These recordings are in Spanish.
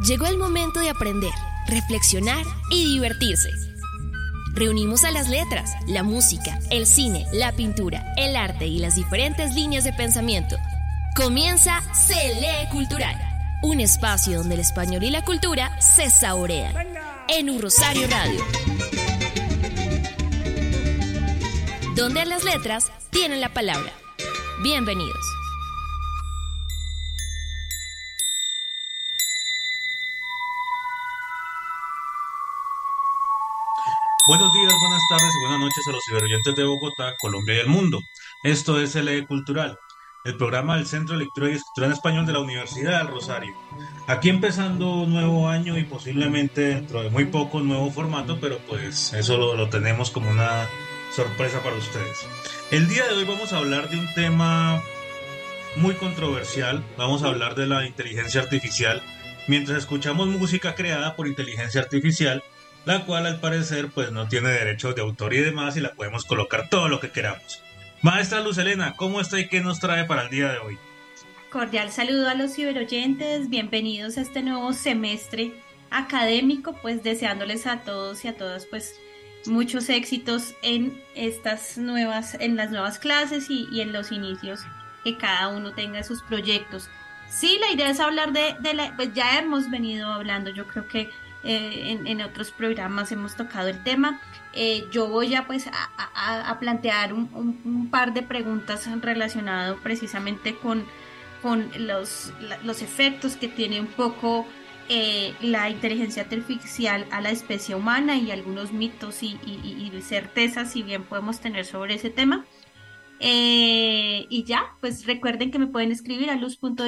Llegó el momento de aprender, reflexionar y divertirse. Reunimos a las letras, la música, el cine, la pintura, el arte y las diferentes líneas de pensamiento. Comienza Se Lee Cultural, un espacio donde el español y la cultura se saborean. En Un Rosario Radio, donde las letras tienen la palabra. Bienvenidos. Buenos días, buenas tardes y buenas noches a los ciberoyentes de Bogotá, Colombia y el mundo. Esto es Se Lee Cultural, el programa del Centro de Lectura y Escritura en Español de la Universidad del Rosario. Aquí empezando un nuevo año y posiblemente dentro de muy poco un nuevo formato, pero pues eso lo tenemos como una sorpresa para ustedes. El día de hoy vamos a hablar de un tema muy controversial. Vamos a hablar de la inteligencia artificial mientras escuchamos música creada por inteligencia artificial, la cual al parecer pues no tiene derechos de autor y demás y la podemos colocar todo lo que queramos. Maestra Luz Helena, ¿cómo está y qué nos trae para el día de hoy? Cordial saludo a los ciberoyentes, bienvenidos a este nuevo semestre académico, pues deseándoles a todos y a todas pues muchos éxitos en las nuevas clases y en los inicios, que cada uno tenga sus proyectos. Sí, la idea es hablar pues ya hemos venido hablando, yo creo que en otros programas hemos tocado el tema. Yo voy a pues a plantear un par de preguntas relacionadas precisamente con los efectos que tiene un poco la inteligencia artificial a la especie humana y algunos mitos y certezas, si bien podemos tener sobre ese tema. Y ya, pues recuerden que me pueden escribir a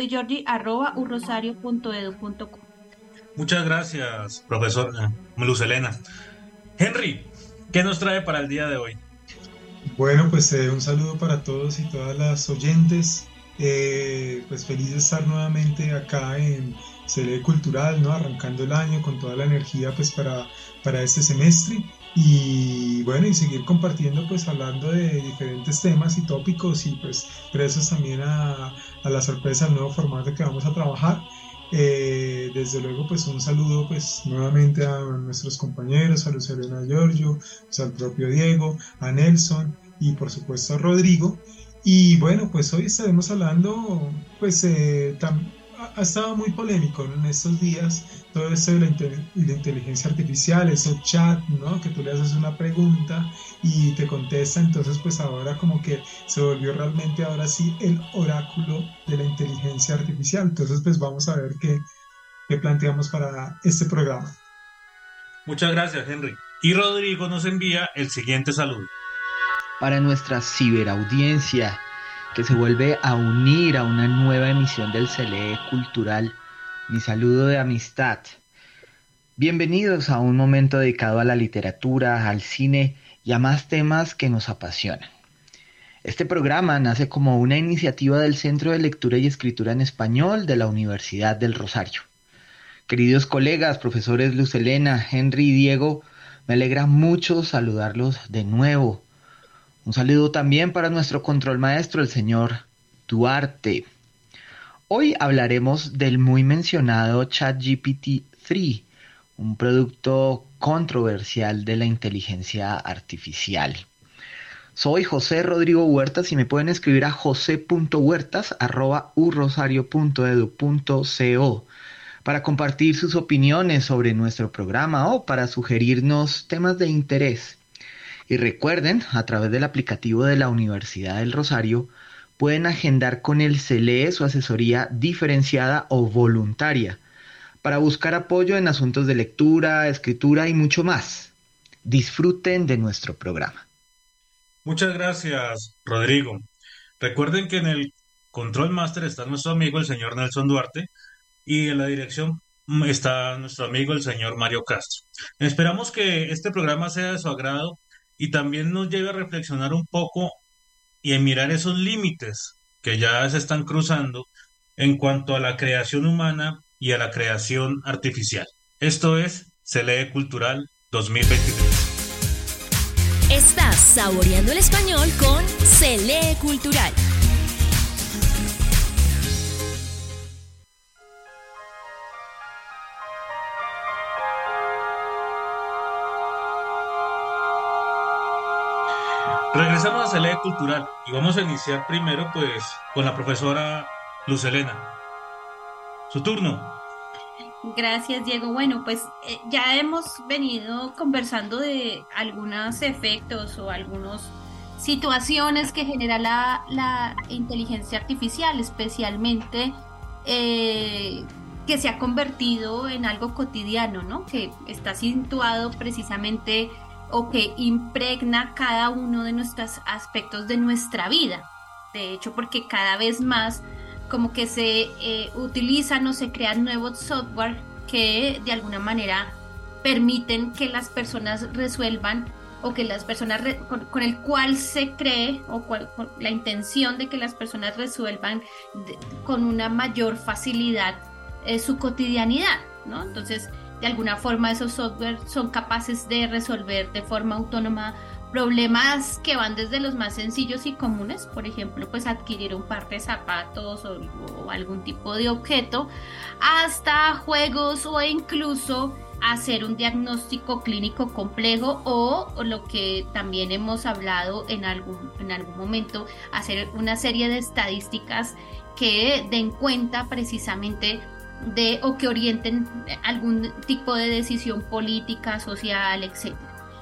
luz.digiorgi@urrosario.edu.co. Muchas gracias, profesora Luz Helena. Henry, ¿qué nos trae para el día de hoy? Bueno, pues un saludo para todos y todas las oyentes. Pues feliz de estar nuevamente acá en Se Lee Cultural, ¿no? Arrancando el año con toda la energía pues para este semestre. Y bueno, y seguir compartiendo, pues hablando de diferentes temas y tópicos y pues presos también a la sorpresa del nuevo formato que vamos a trabajar. Desde luego pues un saludo pues nuevamente a nuestros compañeros, a Luz Helena Giorgio, pues, al propio Diego, a Nelson y por supuesto a Rodrigo. Y bueno, pues hoy estaremos hablando pues ha estado muy polémico, ¿no? En estos días todo esto de la inteligencia artificial, esos chat, ¿no? Que tú le haces una pregunta y te contesta, entonces pues ahora como que se volvió realmente ahora sí el oráculo de la inteligencia artificial. Entonces pues vamos a ver qué planteamos para este programa. Muchas gracias, Henry. Y Rodrigo nos envía el siguiente saludo. Para nuestra ciberaudiencia que se vuelve a unir a una nueva emisión del Se Lee Cultural, mi saludo de amistad. Bienvenidos a un momento dedicado a la literatura, al cine y a más temas que nos apasionan. Este programa nace como una iniciativa del Centro de Lectura y Escritura en Español de la Universidad del Rosario. Queridos colegas, profesores Luz Helena, Henry y Diego, me alegra mucho saludarlos de nuevo. Un saludo también para nuestro control maestro, el señor Duarte. Hoy hablaremos del muy mencionado ChatGPT-3, un producto controversial de la inteligencia artificial. Soy José Rodrigo Huertas y me pueden escribir a jose.huertas@urrosario.edu.co para compartir sus opiniones sobre nuestro programa o para sugerirnos temas de interés. Y recuerden, a través del aplicativo de la Universidad del Rosario, pueden agendar con el CELEE su asesoría diferenciada o voluntaria para buscar apoyo en asuntos de lectura, escritura y mucho más. Disfruten de nuestro programa. Muchas gracias, Rodrigo. Recuerden que en el Control Master está nuestro amigo el señor Nelson Duarte y en la dirección está nuestro amigo el señor Mario Castro. Esperamos que este programa sea de su agrado y también nos lleve a reflexionar un poco y a mirar esos límites que ya se están cruzando en cuanto a la creación humana y a la creación artificial. Esto es Se Lee Cultural 2023. Estás saboreando el español con Se Lee Cultural. Regresamos a Sele Cultural y vamos a iniciar primero pues con la profesora Luz Helena. Su turno. Gracias, Diego. Bueno, pues ya hemos venido conversando de algunos efectos o algunas situaciones que genera la inteligencia artificial, especialmente que se ha convertido en algo cotidiano, ¿no? Que está situado precisamente o que impregna cada uno de nuestros aspectos de nuestra vida. De hecho, porque cada vez más como que se utilizan o se crean nuevos software que de alguna manera permiten que las personas resuelvan o que las personas con el cual se cree o con la intención de que las personas resuelvan con una mayor facilidad su cotidianidad, ¿no? Entonces, de alguna forma esos software son capaces de resolver de forma autónoma problemas que van desde los más sencillos y comunes, por ejemplo, pues adquirir un par de zapatos o algún tipo de objeto, hasta juegos o incluso hacer un diagnóstico clínico complejo o lo que también hemos hablado en algún momento, hacer una serie de estadísticas que den cuenta precisamente de o que orienten algún tipo de decisión política, social, etcétera.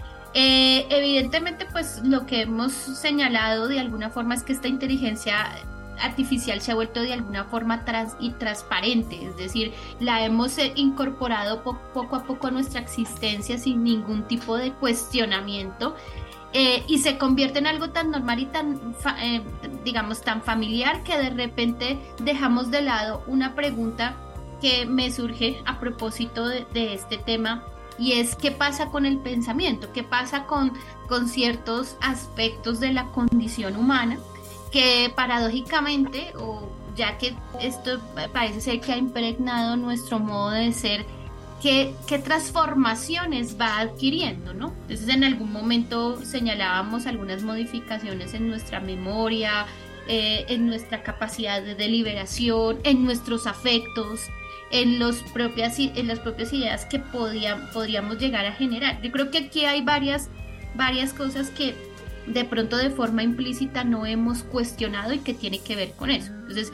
Evidentemente, pues lo que hemos señalado de alguna forma es que esta inteligencia artificial se ha vuelto de alguna forma transparente, es decir, la hemos incorporado poco a poco a nuestra existencia sin ningún tipo de cuestionamiento. Y se convierte en algo tan normal y digamos, tan familiar que de repente dejamos de lado una pregunta que me surge a propósito de este tema, y es qué pasa con el pensamiento, qué pasa con ciertos aspectos de la condición humana que paradójicamente, o ya que esto parece ser que ha impregnado nuestro modo de ser, qué transformaciones va adquiriendo, ¿no? Entonces en algún momento señalábamos algunas modificaciones en nuestra memoria, en nuestra capacidad de deliberación, en nuestros afectos, en las propias ideas que podríamos llegar a generar. Yo creo que aquí hay varias cosas que de pronto de forma implícita no hemos cuestionado y que tiene que ver con eso. Entonces,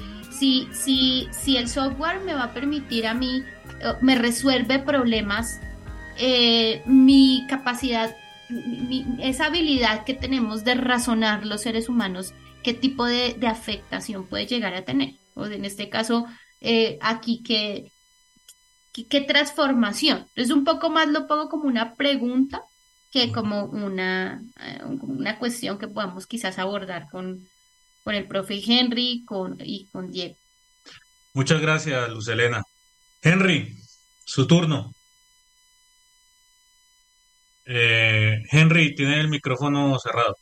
si el software me va a permitir a mí, me resuelve problemas, mi capacidad, esa habilidad que tenemos de razonar los seres humanos, ¿qué tipo de afectación puede llegar a tener? O en este caso, aquí, ¿qué transformación? Entonces, un poco más lo pongo como una pregunta que como una cuestión que podamos quizás abordar con el profe Henry y con Diego. Muchas gracias, Luz Helena. Henry, su turno. Henry, tiene el micrófono cerrado.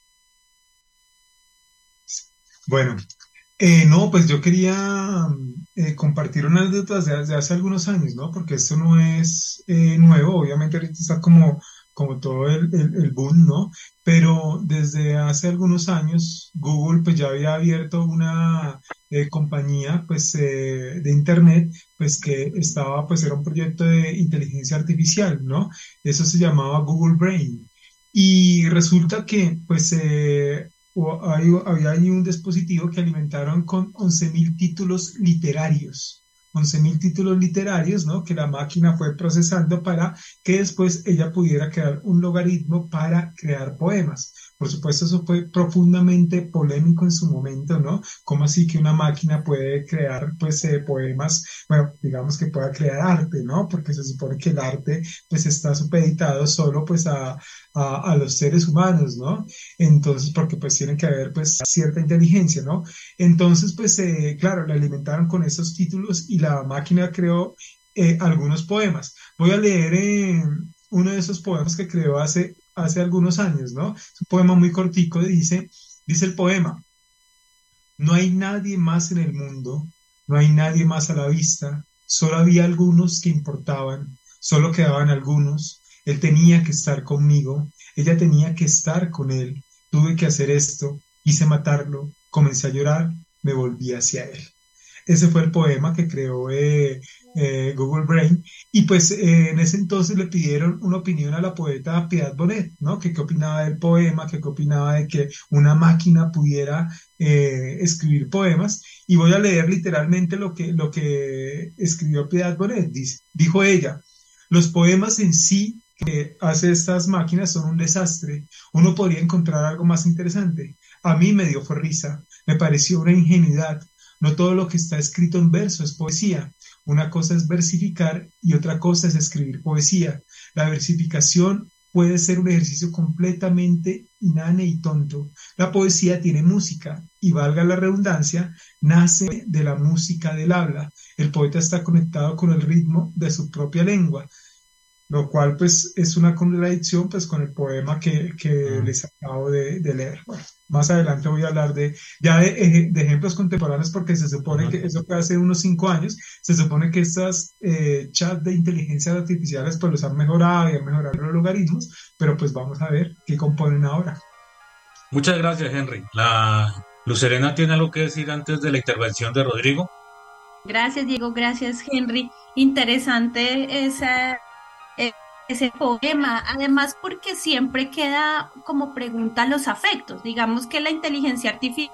Bueno, no, pues yo quería compartir unas anécdotas de hace algunos años, ¿no? Porque esto no es nuevo, obviamente ahorita está como todo el boom, ¿no? Pero desde hace algunos años Google pues ya había abierto una compañía pues de internet pues que era un proyecto de inteligencia artificial, ¿no? Eso se llamaba Google Brain. Y resulta que pues había ahí un dispositivo que alimentaron con 11.000 títulos literarios. 11.000 títulos literarios, ¿no? Que la máquina fue procesando para que después ella pudiera crear un logaritmo para crear poemas. Por supuesto, eso fue profundamente polémico en su momento, ¿no? ¿Cómo así que una máquina puede crear, pues, poemas? Bueno, digamos que pueda crear arte, ¿no? Porque se supone que el arte, pues, está supeditado solo, pues, a los seres humanos, ¿no? Entonces, porque, pues, tiene que haber, pues, cierta inteligencia, ¿no? Entonces, pues, claro, la alimentaron con esos títulos y la máquina creó algunos poemas. Voy a leer uno de esos poemas que creó hace algunos años, ¿no? Es un poema muy cortico, dice el poema: no hay nadie más en el mundo, no hay nadie más a la vista, solo había algunos que importaban, solo quedaban algunos, él tenía que estar conmigo, ella tenía que estar con él, tuve que hacer esto, quise matarlo, comencé a llorar, me volví hacia él. Ese fue el poema que creó Google Brain. Y pues en ese entonces le pidieron una opinión a la poeta Piedad Bonet, ¿no? Que qué opinaba del poema, que qué opinaba de que una máquina pudiera escribir poemas. Y voy a leer literalmente lo que escribió Piedad Bonet. Dijo ella, los poemas en sí que hace estas máquinas son un desastre. Uno podría encontrar algo más interesante. A mí me dio fue risa, me pareció una ingenuidad. No todo lo que está escrito en verso es poesía. Una cosa es versificar y otra cosa es escribir poesía. La versificación puede ser un ejercicio completamente inane y tonto. La poesía tiene música y, valga la redundancia, nace de la música del habla. El poeta está conectado con el ritmo de su propia lengua, lo cual pues es una contradicción pues con el poema que Mm. les acabo de leer. Bueno, más adelante voy a hablar de ejemplos contemporáneos porque se supone Ujú. que eso fue hace unos 5 años, se supone que estas chats de inteligencia artificiales pues los han mejorado y han mejorado los logaritmos, pero pues vamos a ver qué componen ahora. Muchas gracias, Henry. La Lucerena tiene algo que decir antes de la intervención de Rodrigo. Gracias, Diego, gracias, Henry. Interesante e- ese poema, además porque siempre queda como pregunta los afectos. Digamos que la inteligencia artificial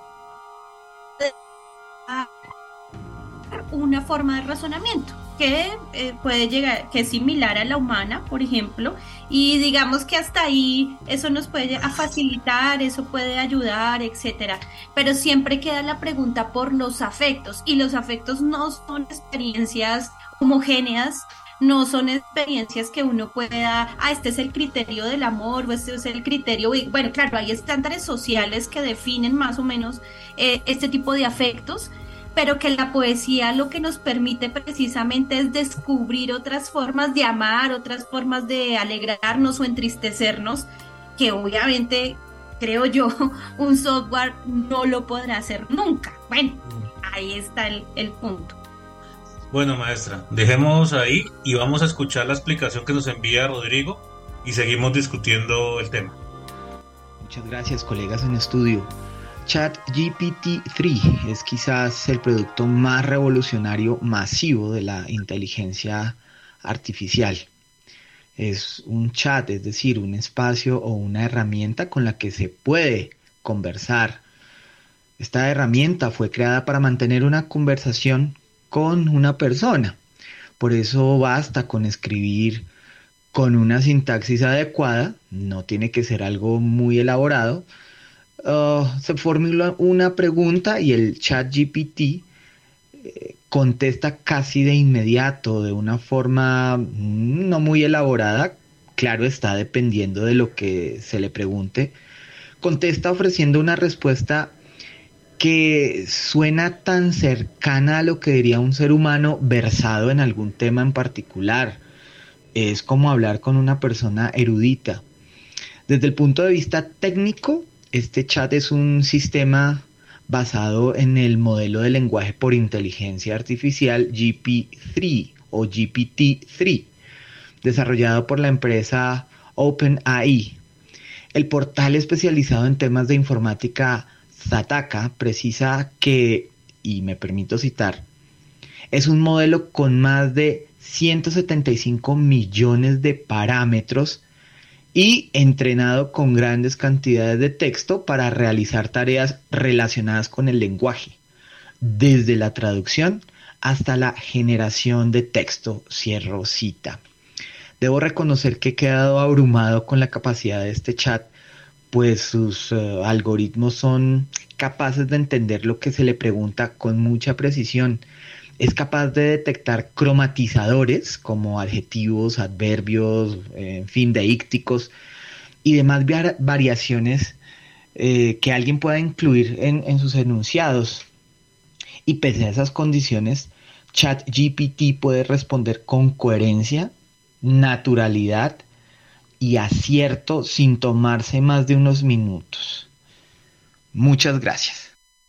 una forma de razonamiento que puede llegar, que es similar a la humana, por ejemplo, y digamos que hasta ahí eso nos puede a facilitar, eso puede ayudar, etcétera. Pero siempre queda la pregunta por los afectos, y los afectos no son experiencias homogéneas, no son experiencias que uno pueda, este es el criterio del amor, o este es el criterio, y, bueno, claro, hay estándares sociales que definen más o menos este tipo de afectos, pero que la poesía lo que nos permite precisamente es descubrir otras formas de amar, otras formas de alegrarnos o entristecernos, que obviamente, creo yo, un software no lo podrá hacer nunca. Bueno, ahí está el punto. Bueno, maestra, dejemos ahí y vamos a escuchar la explicación que nos envía Rodrigo y seguimos discutiendo el tema. Muchas gracias, colegas en estudio. ChatGPT-3 es quizás el producto más revolucionario masivo de la inteligencia artificial. Es un chat, es decir, un espacio o una herramienta con la que se puede conversar. Esta herramienta fue creada para mantener una conversación con una persona. Por eso basta con escribir con una sintaxis adecuada, no tiene que ser algo muy elaborado. Se formula una pregunta y el chat GPT contesta casi de inmediato, de una forma no muy elaborada, claro está, dependiendo de lo que se le pregunte. Contesta ofreciendo una respuesta que suena tan cercana a lo que diría un ser humano versado en algún tema en particular. Es como hablar con una persona erudita. Desde el punto de vista técnico, este chat es un sistema basado en el modelo de lenguaje por inteligencia artificial GP3 o GPT-3, desarrollado por la empresa OpenAI. El portal especializado en temas de informática Zataka precisa que, y me permito citar, es un modelo con más de 175 millones de parámetros y entrenado con grandes cantidades de texto para realizar tareas relacionadas con el lenguaje, desde la traducción hasta la generación de texto, cierro cita. Debo reconocer que he quedado abrumado con la capacidad de este chat, pues sus algoritmos son capaces de entender lo que se le pregunta con mucha precisión. Es capaz de detectar cromatizadores como adjetivos, adverbios, en fin, deícticos y demás variaciones que alguien pueda incluir en sus enunciados. Y pese a esas condiciones, ChatGPT puede responder con coherencia, naturalidad y acierto sin tomarse más de unos minutos. Muchas gracias.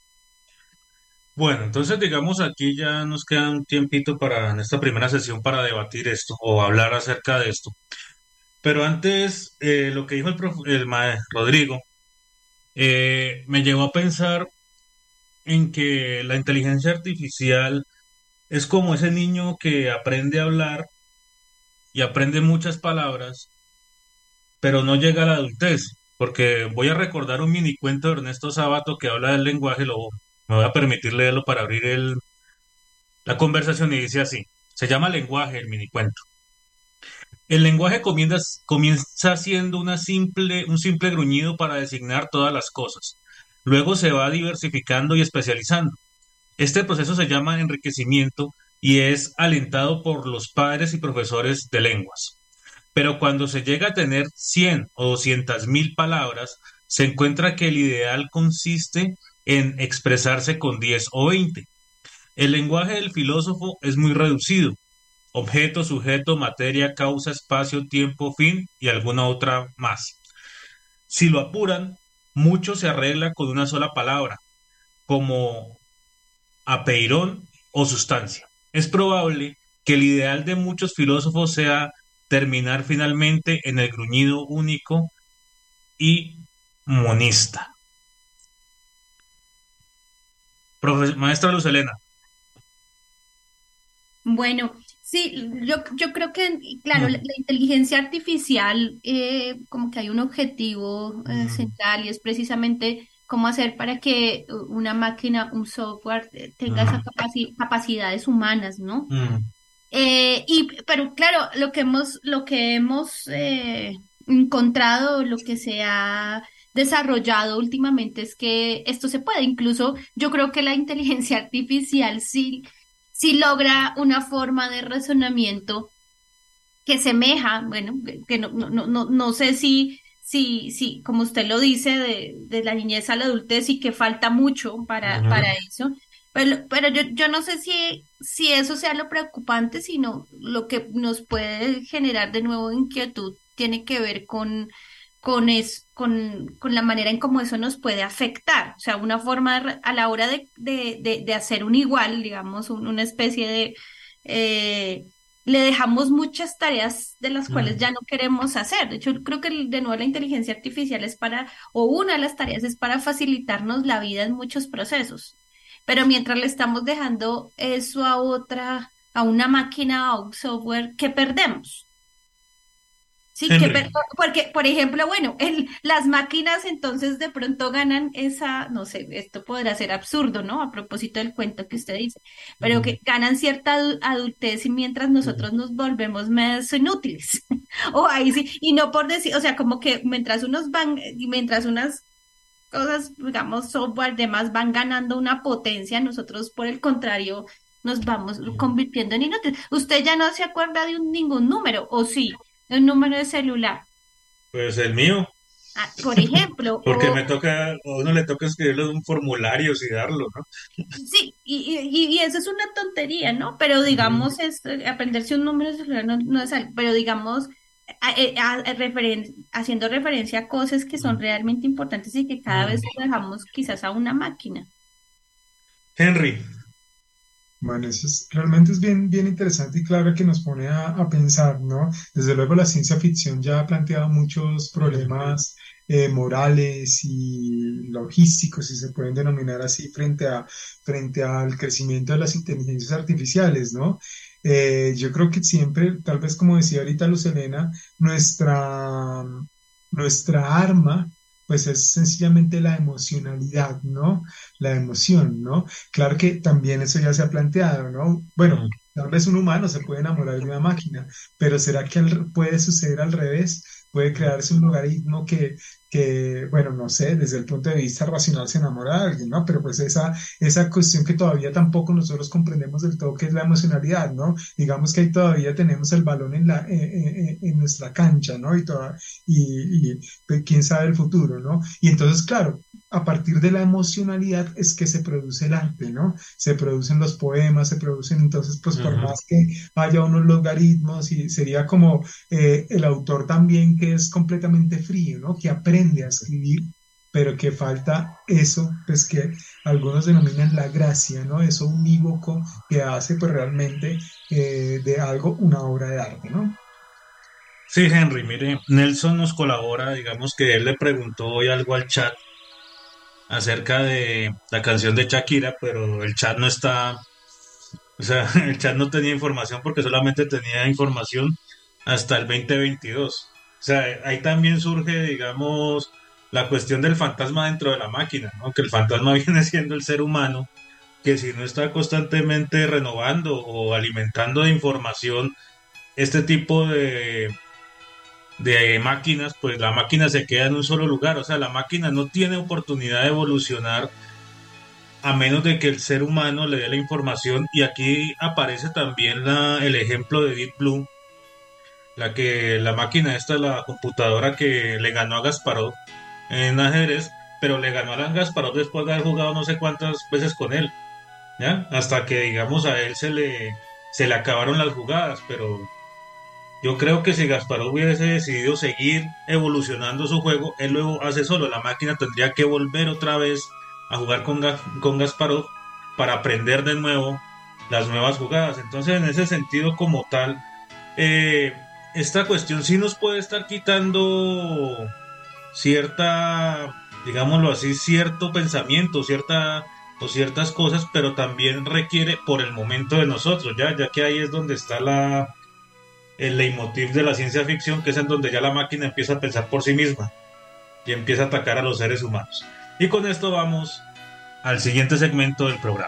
Bueno, entonces digamos aquí ya nos queda un tiempito para en esta primera sesión para debatir esto o hablar acerca de esto. Pero antes, lo que dijo el maestro Rodrigo me llevó a pensar en que la inteligencia artificial es como ese niño que aprende a hablar y aprende muchas palabras, pero no llega a la adultez, porque voy a recordar un mini cuento de Ernesto Sábato que habla del lenguaje, me voy a permitir leerlo para abrir la conversación y dice así, se llama lenguaje el mini cuento. El lenguaje comienza siendo un simple gruñido para designar todas las cosas. Luego se va diversificando y especializando. Este proceso se llama enriquecimiento y es alentado por los padres y profesores de lenguas. Pero cuando se llega a tener 100 o 200.000 palabras, se encuentra que el ideal consiste en expresarse con 10 o 20. El lenguaje del filósofo es muy reducido: objeto, sujeto, materia, causa, espacio, tiempo, fin y alguna otra más. Si lo apuran, mucho se arregla con una sola palabra, como apeirón o sustancia. Es probable que el ideal de muchos filósofos sea terminar finalmente en el gruñido único y monista. Maestra Luz Helena. Bueno, sí, yo creo que, claro, la inteligencia artificial, como que hay un objetivo Mm, central y es precisamente cómo hacer para que una máquina, un software, tenga mm, esas capacidades humanas, ¿no? mm, Pero claro, lo que hemos encontrado, lo que se ha desarrollado últimamente es que esto se puede. Incluso yo creo que la inteligencia artificial sí logra una forma de razonamiento que semeja, bueno, que no sé si, como usted lo dice, de la niñez a la adultez y que falta mucho para mm. eso. Pero yo no sé si eso sea lo preocupante, sino lo que nos puede generar de nuevo inquietud tiene que ver con la manera en cómo eso nos puede afectar. O sea, una forma a la hora de hacer un igual, digamos, una especie de... eh, le dejamos muchas tareas de las cuales Mm. ya no queremos hacer. De hecho, creo que de nuevo la inteligencia artificial o una de las tareas es para facilitarnos la vida en muchos procesos. Pero mientras le estamos dejando eso a una máquina o a un software, ¿qué perdemos? Sí, Henry, porque, por ejemplo, bueno, las máquinas entonces de pronto ganan no sé, esto podrá ser absurdo, ¿no? A propósito del cuento que usted dice, pero mm, que ganan cierta adultez y mientras mm, nosotros nos volvemos más inútiles. O ahí sí, y no por decir, o sea, como que mientras unas cosas, digamos, software, demás van ganando una potencia, nosotros por el contrario nos vamos mm. convirtiendo en inútiles. Usted ya no se acuerda de ningún número, ¿o sí? De un número de celular. Pues el mío, Ah, por ejemplo, porque a uno le toca escribirle un formulario y darlo, ¿no? sí, y eso es una tontería, ¿no? Pero Ujú, digamos, aprenderse un número de celular no es algo, pero digamos, haciendo referencia a cosas que son mm, realmente importantes y que cada mm. vez lo dejamos quizás a una máquina. Henry, Bueno, realmente es bien, bien interesante y claro que nos pone a pensar, ¿no? Desde luego la ciencia ficción ya ha planteado muchos problemas morales y logísticos, si se pueden denominar así, frente al crecimiento de las inteligencias artificiales, ¿no? Yo creo que siempre, tal vez como decía ahorita Luz Helena, nuestra arma, pues es sencillamente la emocionalidad, ¿no? La emoción, ¿no? Claro que también eso ya se ha planteado, ¿no? Bueno, mm, tal vez un humano se puede enamorar de una máquina, pero ¿será que puede suceder al revés? Puede crearse un logaritmo bueno, no sé, desde el punto de vista racional se enamora de alguien, ¿no? Pero pues esa cuestión que todavía tampoco nosotros comprendemos del todo, que es la emocionalidad, ¿no? Digamos que ahí todavía tenemos el balón en nuestra cancha, ¿no? Y pues, quién sabe el futuro, ¿no? Y entonces, claro, a partir de la emocionalidad es que se produce el arte, ¿no? Se producen los poemas, se producen entonces, pues por ujú. más que haya unos logaritmos y sería como el autor también que es completamente frío, ¿no? Que aprende a escribir, pero que falta eso, pues que algunos denominan la gracia, ¿no? Eso unívoco que hace pues realmente de algo una obra de arte, ¿no? Sí, Henry, mire, Nelson nos colabora, digamos que él le preguntó hoy algo al chat acerca de la canción de Shakira, pero el chat no está, o sea, el chat no tenía información porque solamente tenía información hasta el 2022. O sea, ahí también surge, digamos, la cuestión del fantasma dentro de la máquina, ¿no? Que el fantasma viene siendo el ser humano, que si no está constantemente renovando o alimentando de información este tipo de máquinas, pues la máquina se queda en un solo lugar. O sea, la máquina no tiene oportunidad de evolucionar a menos de que el ser humano le dé la información. Y aquí aparece también el ejemplo de Deep Blue, la máquina esta, la computadora que le ganó a Kasparov en ajedrez, pero le ganó a Kasparov después de haber jugado no sé cuántas veces con él, ¿ya? Hasta que, digamos, a él se le acabaron las jugadas, pero yo creo que si Kasparov hubiese decidido seguir evolucionando su juego, él lo hace solo. La máquina tendría que volver otra vez a jugar con Kasparov para aprender de nuevo las nuevas jugadas. Entonces, en ese sentido, como tal, esta cuestión sí nos puede estar quitando cierta, digámoslo así, cierto pensamiento, ciertas cosas, pero también requiere por el momento de nosotros, ya que ahí es donde está el leitmotiv de la ciencia ficción, que es en donde ya la máquina empieza a pensar por sí misma y empieza a atacar a los seres humanos. Y con esto vamos al siguiente segmento del programa.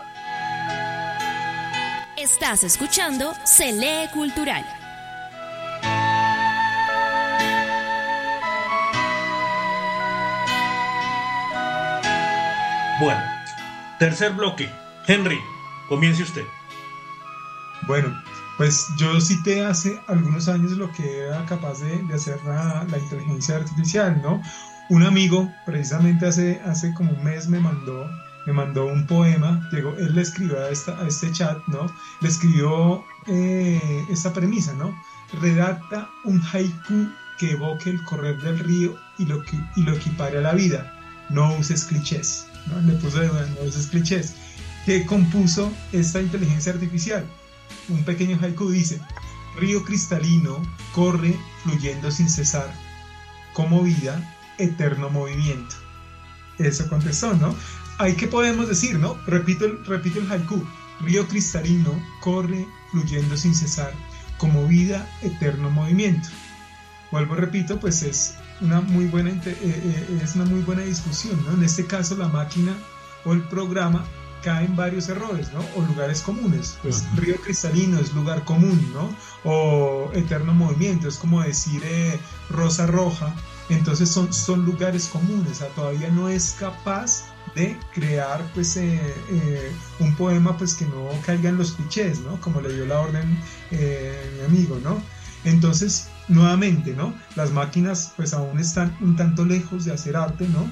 Estás escuchando Se Lee Cultural. Bueno, tercer bloque. Henry, comience usted. Bueno, pues yo cité hace algunos años lo que era capaz de hacer la inteligencia artificial, ¿no? Un amigo, precisamente hace como un mes, me mandó un poema. Él le escribió a este chat, ¿no? Le escribió esta premisa, ¿no? Redacta un haiku que evoque el correr del río y lo equipare a la vida. No uses clichés, ¿no? Le puso no uses clichés. ¿Qué compuso esta inteligencia artificial? Un pequeño haiku dice: río cristalino corre fluyendo sin cesar, como vida, eterno movimiento. Eso contestó, ¿no? Ahí, ¿qué podemos decir, no? Repito el haiku: río cristalino corre fluyendo sin cesar, como vida, eterno movimiento. Vuelvo, repito, pues es una muy buena discusión, ¿no? En este caso, la máquina o el programa cae en varios errores, ¿no? O lugares comunes. Pues río cristalino es lugar común, ¿no? O eterno movimiento es como decir rosa roja. Entonces son lugares comunes. O sea, todavía no es capaz de crear pues un poema pues que no caiga en los clichés, ¿no? Como le dio la orden mi amigo, ¿no? Entonces, nuevamente, ¿no? Las máquinas pues aún están un tanto lejos de hacer arte, ¿no?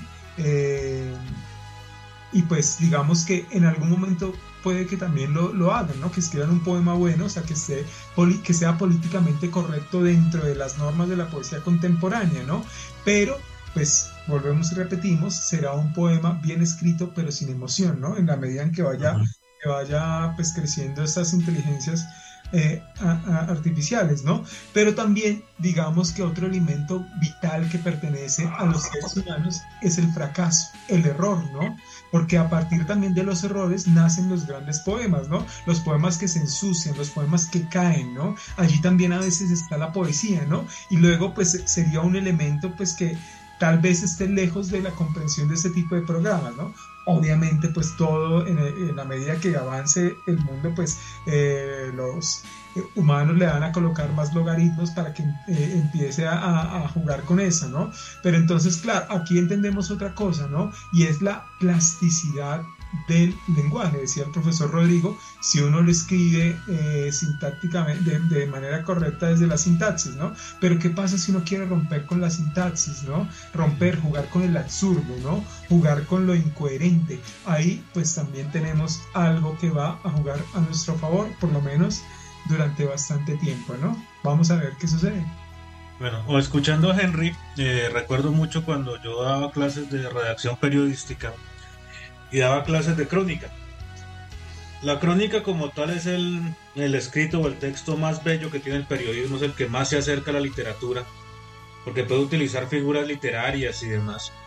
Y pues digamos que en algún momento puede que también lo hagan, ¿no? Que escriban un poema bueno, o sea, que sea políticamente correcto dentro de las normas de la poesía contemporánea, ¿no? Pero, pues, volvemos y repetimos, será un poema bien escrito, pero sin emoción, ¿no? En la medida en que vaya pues creciendo estas inteligencias artificiales, ¿no? Pero también digamos que otro elemento vital que pertenece a los seres humanos es el fracaso, el error, ¿no? Porque a partir también de los errores nacen los grandes poemas, ¿no? Los poemas que se ensucian, los poemas que caen, ¿no? Allí también a veces está la poesía, ¿no? Y luego pues sería un elemento pues que tal vez esté lejos de la comprensión de este tipo de programas, ¿no? Obviamente pues todo en la medida que avance el mundo pues los humanos le van a colocar más logaritmos para que empiece a jugar con eso, ¿no? Pero entonces claro, aquí entendemos otra cosa, ¿no? Y es la plasticidad del lenguaje. Decía el profesor Rodrigo, si uno lo escribe sintácticamente de manera correcta desde la sintaxis, ¿no? Pero ¿qué pasa si uno quiere romper con la sintaxis, ¿no? Jugar con el absurdo, ¿no? Jugar con lo incoherente. Ahí pues también tenemos algo que va a jugar a nuestro favor, por lo menos durante bastante tiempo, ¿no? Vamos a ver qué sucede. Bueno, o escuchando a Henry, recuerdo mucho cuando yo daba clases de redacción periodística y daba clases de crónica. La crónica como tal es el escrito o el texto más bello que tiene el periodismo, es el que más se acerca a la literatura, porque puede utilizar figuras literarias y demás.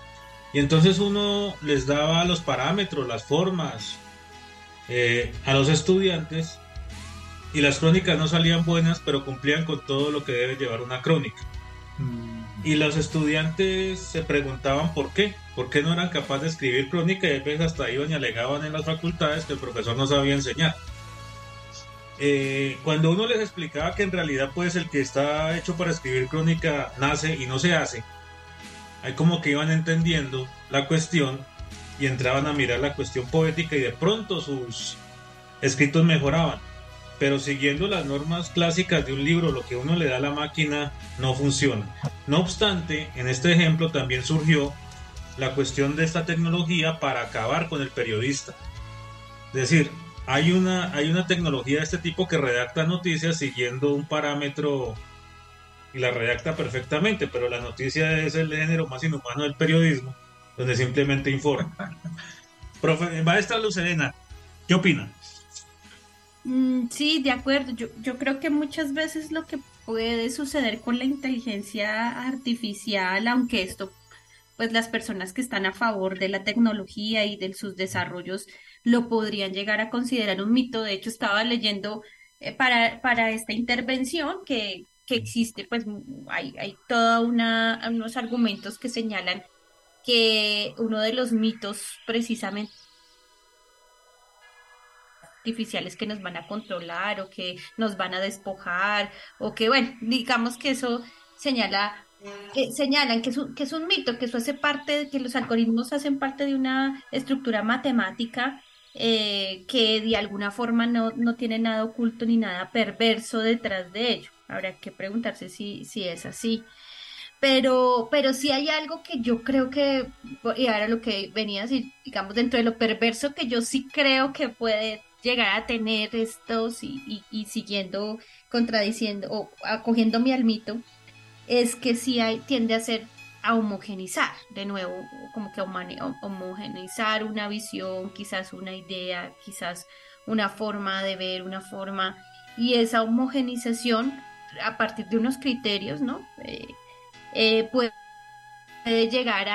Y entonces uno les daba los parámetros, las formas a los estudiantes y las crónicas no salían buenas, pero cumplían con todo lo que debe llevar una crónica. Y los estudiantes se preguntaban por qué no eran capaces de escribir crónica, y a veces hasta iban y alegaban en las facultades que el profesor no sabía enseñar. Cuando uno les explicaba que en realidad pues el que está hecho para escribir crónica nace y no se hace, ahí como que iban entendiendo la cuestión y entraban a mirar la cuestión poética y de pronto sus escritos mejoraban. Pero siguiendo las normas clásicas de un libro, lo que uno le da a la máquina no funciona. No obstante, en este ejemplo también surgió la cuestión de esta tecnología para acabar con el periodista. Es decir, hay una tecnología de este tipo que redacta noticias siguiendo un parámetro y la redacta perfectamente, pero la noticia es el género más inhumano del periodismo, donde simplemente informa. Maestra Luz Helena, ¿qué opina? Sí, de acuerdo. Yo creo que muchas veces lo que puede suceder con la inteligencia artificial, aunque esto, pues las personas que están a favor de la tecnología y de sus desarrollos lo podrían llegar a considerar un mito. De hecho, estaba leyendo para esta intervención que existe, pues hay toda unos argumentos que señalan que uno de los mitos precisamente artificiales que nos van a controlar o que nos van a despojar o que, bueno, digamos que eso señalan que es un mito, que eso hace parte, que los algoritmos hacen parte de una estructura matemática que de alguna forma no tiene nada oculto ni nada perverso detrás de ello. Habrá que preguntarse si es así. Pero sí hay algo que yo creo que, y ahora lo que venía a decir, digamos, dentro de lo perverso que yo sí creo que puede llegar a tener estos y siguiendo, contradiciendo o acogiéndome al mito, es que sí tiende a ser a homogenizar, de nuevo, como que homogenizar una visión, quizás una idea, quizás una forma de ver, una forma, y esa homogenización a partir de unos criterios, ¿no? Puede llegar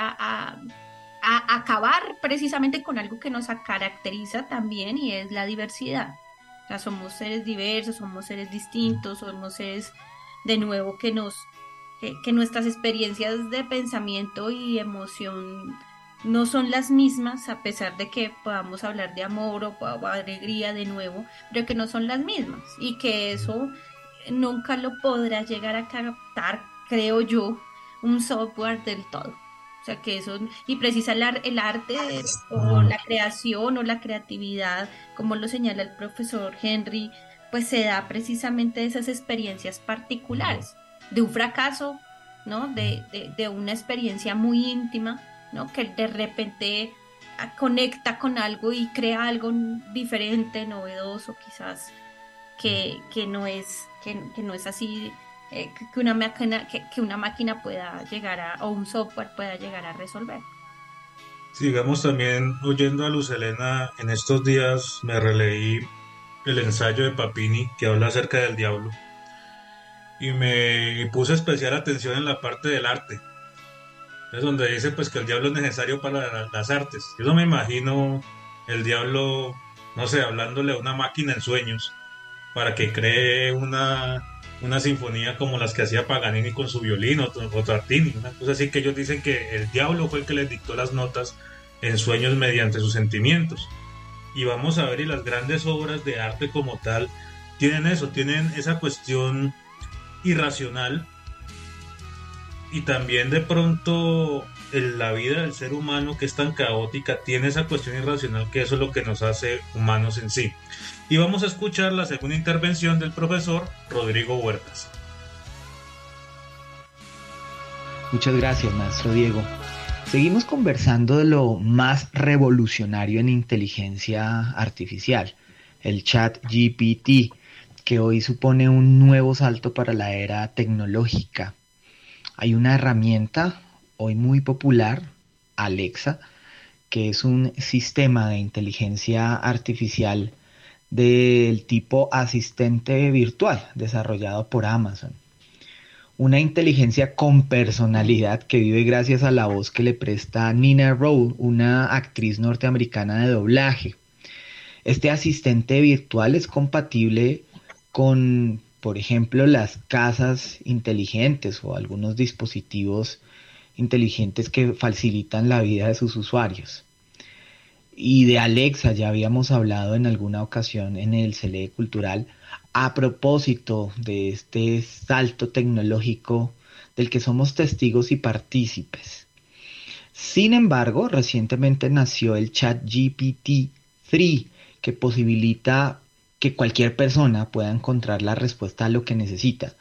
a acabar precisamente con algo que nos caracteriza también y es la diversidad. O sea, somos seres diversos, somos seres distintos, somos seres de nuevo que nuestras experiencias de pensamiento y emoción no son las mismas, a pesar de que podamos hablar de amor o alegría de nuevo, pero que no son las mismas y que eso nunca lo podrá llegar a captar, creo yo, un software del todo. O sea que eso, y precisa el arte o la creación o la creatividad, como lo señala el profesor Henry, pues se da precisamente de esas experiencias particulares, de un fracaso, ¿no? De una experiencia muy íntima, ¿no? Que de repente conecta con algo y crea algo diferente, novedoso, quizás, que no es así que una máquina pueda llegar o un software pueda llegar a resolver. Sigamos también oyendo a Luz Helena. En estos días me releí el ensayo de Papini que habla acerca del diablo y me puse especial atención en la parte del arte. Es donde dice pues que el diablo es necesario para las artes. Yo no me imagino el diablo, no sé, hablándole a una máquina en sueños para que cree una sinfonía como las que hacía Paganini con su violín o Tartini, una cosa así, que ellos dicen que el diablo fue el que les dictó las notas en sueños mediante sus sentimientos. Y vamos a ver, y las grandes obras de arte como tal tienen eso, tienen esa cuestión irracional, y también de pronto la vida del ser humano, que es tan caótica, tiene esa cuestión irracional, que eso es lo que nos hace humanos en sí. Y vamos a escuchar la segunda intervención del profesor Rodrigo Huertas. Muchas gracias, maestro Diego. Seguimos conversando de lo más revolucionario en inteligencia artificial, el ChatGPT, que hoy supone un nuevo salto para la era tecnológica. Hay una herramienta hoy muy popular, Alexa, que es un sistema de inteligencia artificial del tipo asistente virtual desarrollado por Amazon. una inteligencia con personalidad que vive gracias a la voz que le presta Nina Rose, una actriz norteamericana de doblaje. Este asistente virtual es compatible con, por ejemplo, las casas inteligentes o algunos dispositivos inteligentes que facilitan la vida de sus usuarios. Y de Alexa ya habíamos hablado en alguna ocasión en el CLE Cultural a propósito de este salto tecnológico del que somos testigos y partícipes. Sin embargo, recientemente nació el ChatGPT-3, que posibilita que cualquier persona pueda encontrar la respuesta a lo que necesita.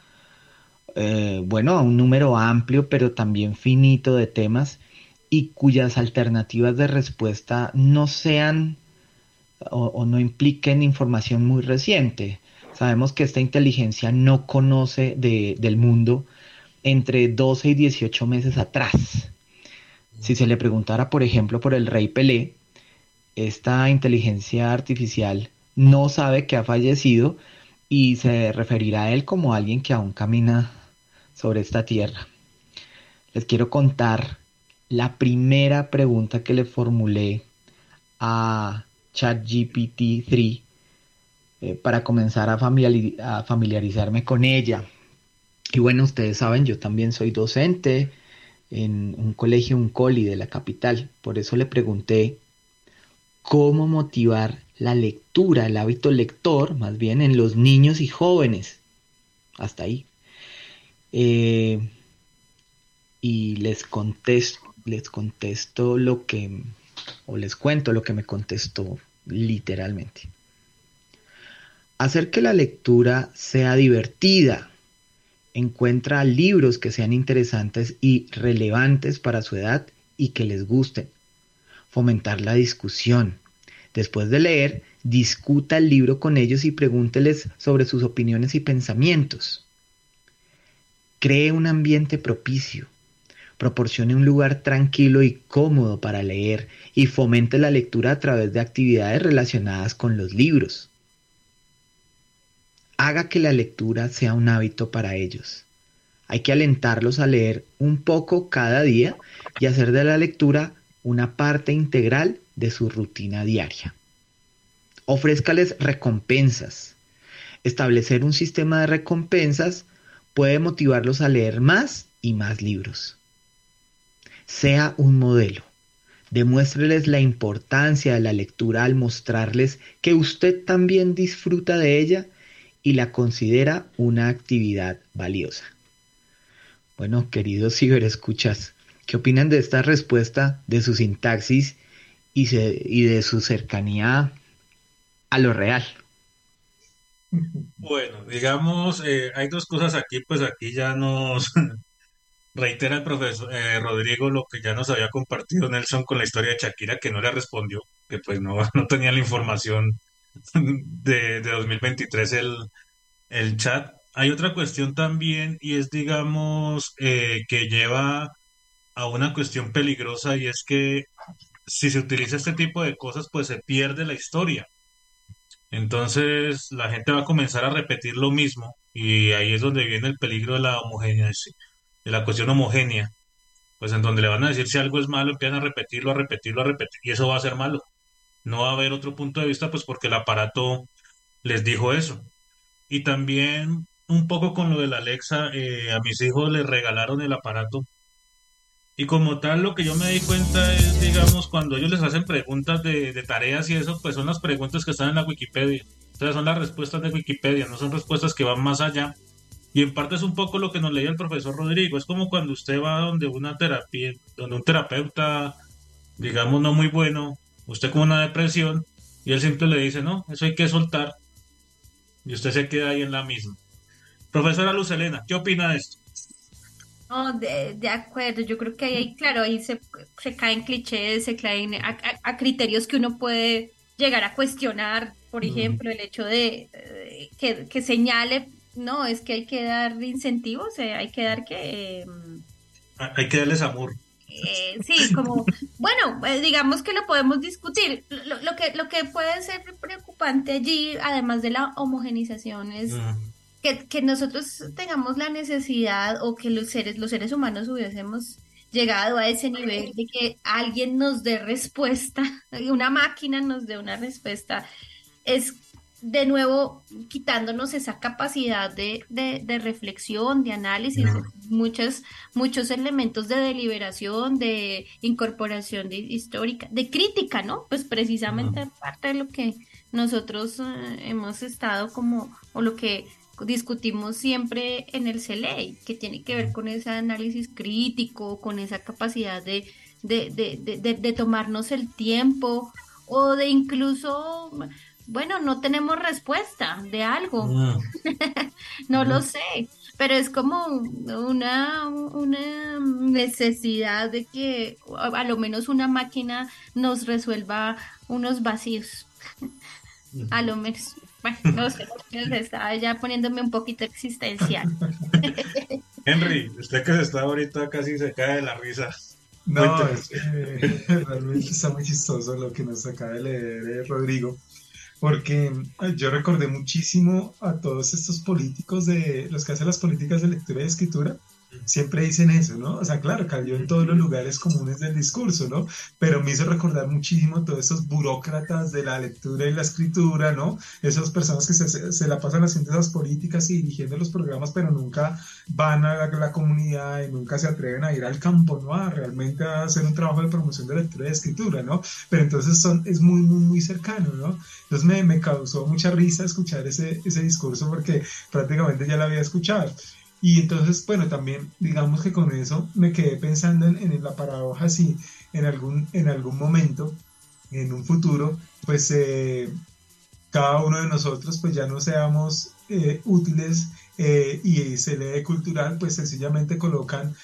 A un número amplio pero también finito de temas y cuyas alternativas de respuesta no sean o no impliquen información muy reciente. Sabemos que esta inteligencia no conoce del mundo entre 12 y 18 meses atrás. Si se le preguntara, por ejemplo, por el rey Pelé, esta inteligencia artificial no sabe que ha fallecido y se referirá a él como alguien que aún camina sobre esta tierra. Les quiero contar la primera pregunta que le formulé a ChatGPT-3 para comenzar a familiarizarme con ella. Y bueno, ustedes saben, yo también soy docente en un colegio, un coli de la capital. Por eso le pregunté cómo motivar la lectura, el hábito lector, más bien en los niños y jóvenes. Hasta ahí. Y les contesto lo que, o les cuento lo que me contestó literalmente. Hacer que la lectura sea divertida. Encuentra libros que sean interesantes y relevantes para su edad y que les gusten. Fomentar la discusión. Después de leer, discuta el libro con ellos y pregúnteles sobre sus opiniones y pensamientos. Cree un ambiente propicio. Proporcione un lugar tranquilo y cómodo para leer y fomente la lectura a través de actividades relacionadas con los libros. Haga que la lectura sea un hábito para ellos. Hay que alentarlos a leer un poco cada día y hacer de la lectura una parte integral de su rutina diaria. Ofrézcales recompensas. Establecer un sistema de recompensas puede motivarlos a leer más y más libros. Sea un modelo. Demuéstreles la importancia de la lectura al mostrarles que usted también disfruta de ella y la considera una actividad valiosa. Bueno, queridos ciberescuchas, ¿qué opinan de esta respuesta, de su sintaxis y de su cercanía a lo real? Bueno, digamos, hay dos cosas aquí, pues aquí ya nos reitera el profesor Rodrigo lo que ya nos había compartido Nelson con la historia de Shakira, que no le respondió, que pues no, no tenía la información de 2023 el chat. Hay otra cuestión también y es, digamos, que lleva a una cuestión peligrosa y es que si se utiliza este tipo de cosas, pues se pierde la historia. Entonces la gente va a comenzar a repetir lo mismo y ahí es donde viene el peligro de la homogeneidad, de la cuestión homogénea, pues en donde le van a decir si algo es malo, empiezan a repetirlo, a repetirlo, a repetir y eso va a ser malo. No va a haber otro punto de vista, pues porque el aparato les dijo eso. Y también un poco con lo de la Alexa, a mis hijos les regalaron el aparato y como tal lo que yo me di cuenta es, digamos, cuando ellos les hacen preguntas de tareas y eso, pues son las preguntas que están en la Wikipedia. O sea, son las respuestas de Wikipedia, no son respuestas que van más allá. Y en parte es un poco lo que nos leía el profesor Rodrigo. Es como cuando usted va donde una terapia, donde un terapeuta, digamos, no muy bueno, usted con una depresión, y él siempre le dice, no, eso hay que soltar, y usted se queda ahí en la misma. Profesora Luz Helena, ¿qué opina de esto? No, de acuerdo, yo creo que ahí, claro, ahí se caen clichés, se caen a criterios que uno puede llegar a cuestionar, por Mm, ejemplo, el hecho de que señale, no, es que hay que dar incentivos, hay que dar hay que darles amor. sí, como, bueno, digamos que lo podemos discutir. Lo que puede ser preocupante allí, además de la homogenización, es Mm, que nosotros tengamos la necesidad o que los seres humanos hubiésemos llegado a ese nivel de que alguien nos dé respuesta, una máquina nos dé una respuesta, es de nuevo quitándonos esa capacidad de reflexión, de análisis, muchos elementos de deliberación, de incorporación histórica, de crítica, ¿no? Pues precisamente parte de lo que nosotros hemos estado como, o lo que discutimos siempre en el CELEI, que tiene que ver con ese análisis crítico, con esa capacidad de tomarnos el tiempo o de incluso, bueno, no tenemos respuesta de algo, no lo sé, pero es como una necesidad de que a lo menos una máquina nos resuelva unos vacíos, a lo menos. Bueno, no sé, estaba ya poniéndome un poquito existencial. Henry, usted que se está ahorita casi se cae de la risa. No, es que realmente está muy chistoso lo que nos acaba de leer Rodrigo, porque yo recordé muchísimo a todos estos políticos de los que hacen las políticas de lectura y escritura. Siempre dicen eso, ¿no? O sea, claro, cayó en todos los lugares comunes del discurso, ¿no? Pero me hizo recordar muchísimo todos esos burócratas de la lectura y la escritura, ¿no? Esas personas que se la pasan haciendo esas políticas y dirigiendo los programas, pero nunca van a la comunidad y nunca se atreven a ir al campo, ¿no? A realmente a hacer un trabajo de promoción de lectura y de escritura, ¿no? Pero entonces es muy, muy, muy cercano, ¿no? Entonces me causó mucha risa escuchar ese discurso porque prácticamente ya lo había escuchado. Y entonces, bueno, también digamos que con eso me quedé pensando en la paradoja, si en algún momento, en un futuro, pues cada uno de nosotros pues ya no seamos útiles y se lee cultural, pues sencillamente colocan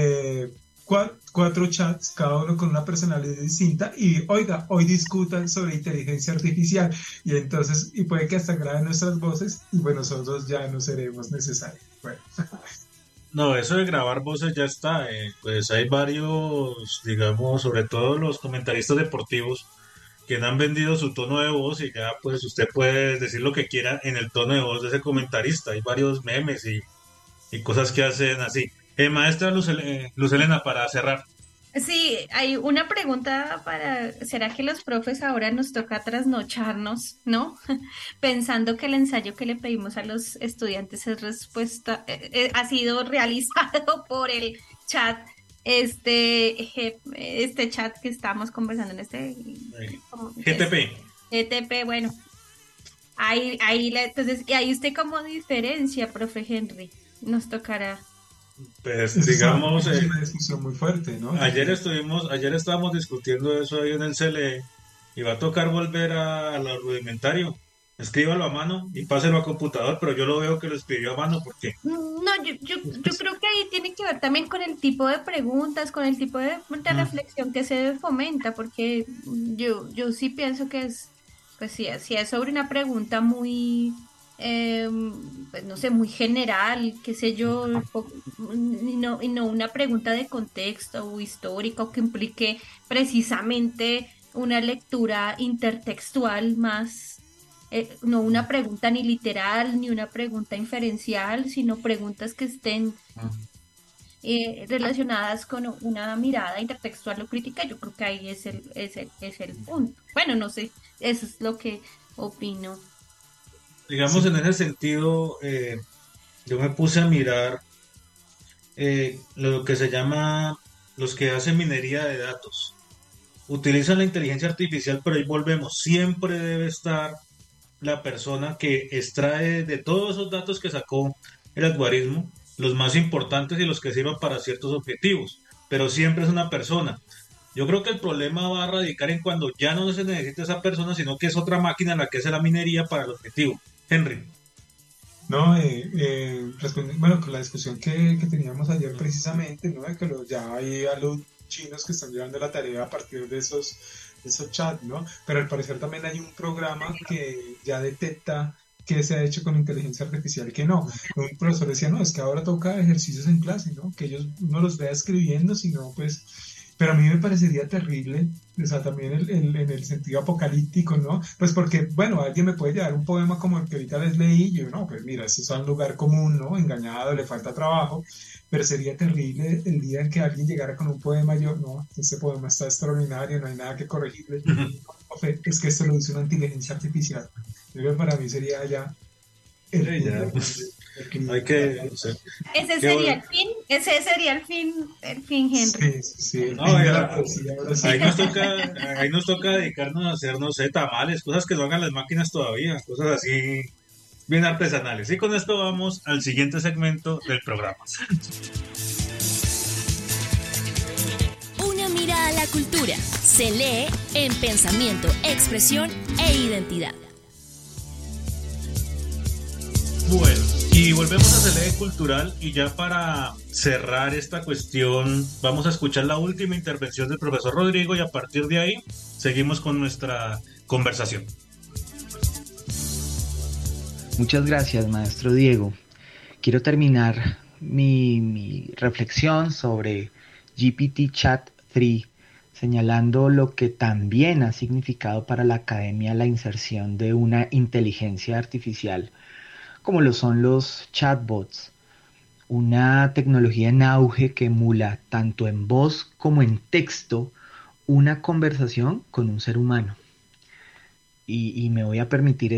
4 chats, cada uno con una personalidad distinta, y oiga, hoy discutan sobre inteligencia artificial, y entonces, y puede que hasta graben nuestras voces, y pues nosotros ya no seremos necesarios. Bueno. No, eso de grabar voces ya está, pues hay varios, digamos, sobre todo los comentaristas deportivos, que han vendido su tono de voz y ya pues usted puede decir lo que quiera en el tono de voz de ese comentarista. Hay varios memes y cosas que hacen así. Maestra Luz Helena, para cerrar. Sí, hay una pregunta ¿será que los profes ahora nos toca trasnocharnos, ¿no? Pensando que el ensayo que le pedimos a los estudiantes ha sido realizado por el chat, este chat que estamos conversando en GTP, bueno. Entonces, y ahí usted como diferencia, profe Henry, nos tocará. Pues digamos, es una discusión muy fuerte, ¿no? Ayer estábamos discutiendo eso ahí en el CLE y va a tocar volver a lo rudimentario. Escríbalo a mano y páselo a computador, pero yo lo veo que lo escribió a mano, ¿por qué? No, yo creo que ahí tiene que ver también con el tipo de preguntas, con el tipo de reflexión que se fomenta, porque yo sí pienso que pues sí, es sobre una pregunta muy pues no sé, muy general, qué sé yo, y no una pregunta de contexto o histórica o que implique precisamente una lectura intertextual más, no una pregunta ni literal ni una pregunta inferencial, sino preguntas que estén relacionadas con una mirada intertextual o crítica. Yo creo que ahí es el punto. Bueno, no sé, eso es lo que opino. Digamos, en ese sentido, yo me puse a mirar lo que se llama los que hacen minería de datos. Utilizan la inteligencia artificial, pero ahí volvemos. Siempre debe estar la persona que extrae de todos esos datos que sacó el algoritmo, los más importantes y los que sirvan para ciertos objetivos. Pero siempre es una persona. Yo creo que el problema va a radicar en cuando ya no se necesita esa persona, sino que es otra máquina la que hace la minería para el objetivo. Henry. No, bueno, con la discusión que teníamos ayer precisamente, ¿no? De que ya hay a los chinos que están llevando la tarea a partir de esos chats, ¿no? Pero al parecer también hay un programa que ya detecta qué se ha hecho con inteligencia artificial y qué no. Un profesor decía, no, es que ahora toca ejercicios en clase, ¿no? Que ellos no los vea escribiendo, sino pues pero a mí me parecería terrible, o sea, también en el sentido apocalíptico, ¿no? Pues porque, bueno, alguien me puede llevar un poema como el que ahorita les leí, y yo, no, pues mira, eso es un lugar común, ¿no? Engañado, le falta trabajo, pero sería terrible el día en que alguien llegara con un poema, yo, no, este poema está extraordinario, no hay nada que corregirle, es que esto lo dice una inteligencia artificial. Yo creo que para mí sería ya el Sí, ya, punto pues, de crimen. hay que, o sea, Ese sería el fin, Henry. Sí, sí, sí, el no, fin de la poesía, ahora sí. ahí nos toca dedicarnos a hacer, no sé, tamales, cosas que no hagan las máquinas todavía, cosas así bien artesanales. Y con esto vamos al siguiente segmento del programa. Una mirada a la cultura. Se lee en pensamiento, expresión e identidad. Bueno, y volvemos a Celede Cultural y ya para cerrar esta cuestión vamos a escuchar la última intervención del profesor Rodrigo y a partir de ahí seguimos con nuestra conversación. Muchas gracias, maestro Diego. Quiero terminar mi reflexión sobre GPT-Chat-3 señalando lo que también ha significado para la academia la inserción de una inteligencia artificial como lo son los chatbots, una tecnología en auge que emula tanto en voz como en texto una conversación con un ser humano. Y me voy a permitir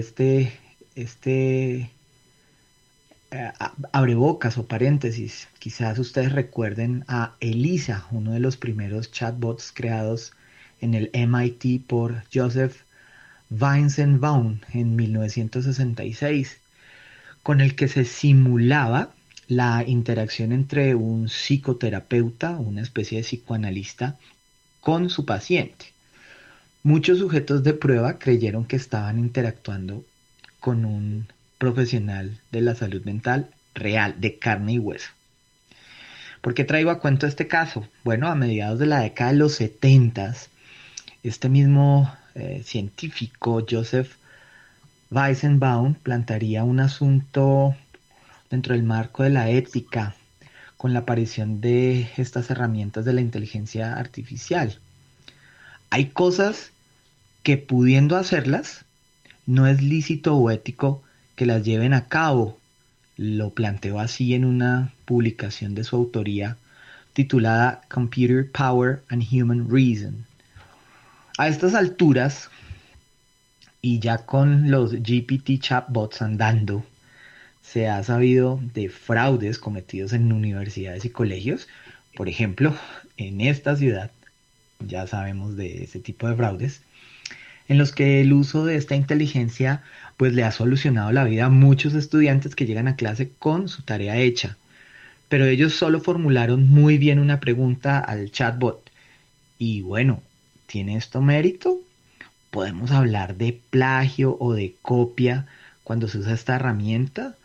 abrebocas o paréntesis. Quizás ustedes recuerden a Elisa, uno de los primeros chatbots creados en el MIT por Joseph Weizenbaum en 1966. Con el que se simulaba la interacción entre un psicoterapeuta, una especie de psicoanalista, con su paciente. Muchos sujetos de prueba creyeron que estaban interactuando con un profesional de la salud mental real, de carne y hueso. ¿Por qué traigo a cuento este caso? Bueno, a mediados de la década de los 70, este mismo científico, Joseph Weizenbaum, plantaría un asunto dentro del marco de la ética con la aparición de estas herramientas de la inteligencia artificial. Hay cosas que pudiendo hacerlas, no es lícito o ético que las lleven a cabo. Lo planteó así en una publicación de su autoría titulada Computer Power and Human Reason. A estas alturas, y ya con los GPT chatbots andando, se ha sabido de fraudes cometidos en universidades y colegios. Por ejemplo, en esta ciudad ya sabemos de ese tipo de fraudes, en los que el uso de esta inteligencia pues le ha solucionado la vida a muchos estudiantes que llegan a clase con su tarea hecha. Pero ellos solo formularon muy bien una pregunta al chatbot. Y bueno, ¿tiene esto mérito? ¿Podemos hablar de plagio o de copia cuando se usa esta herramienta?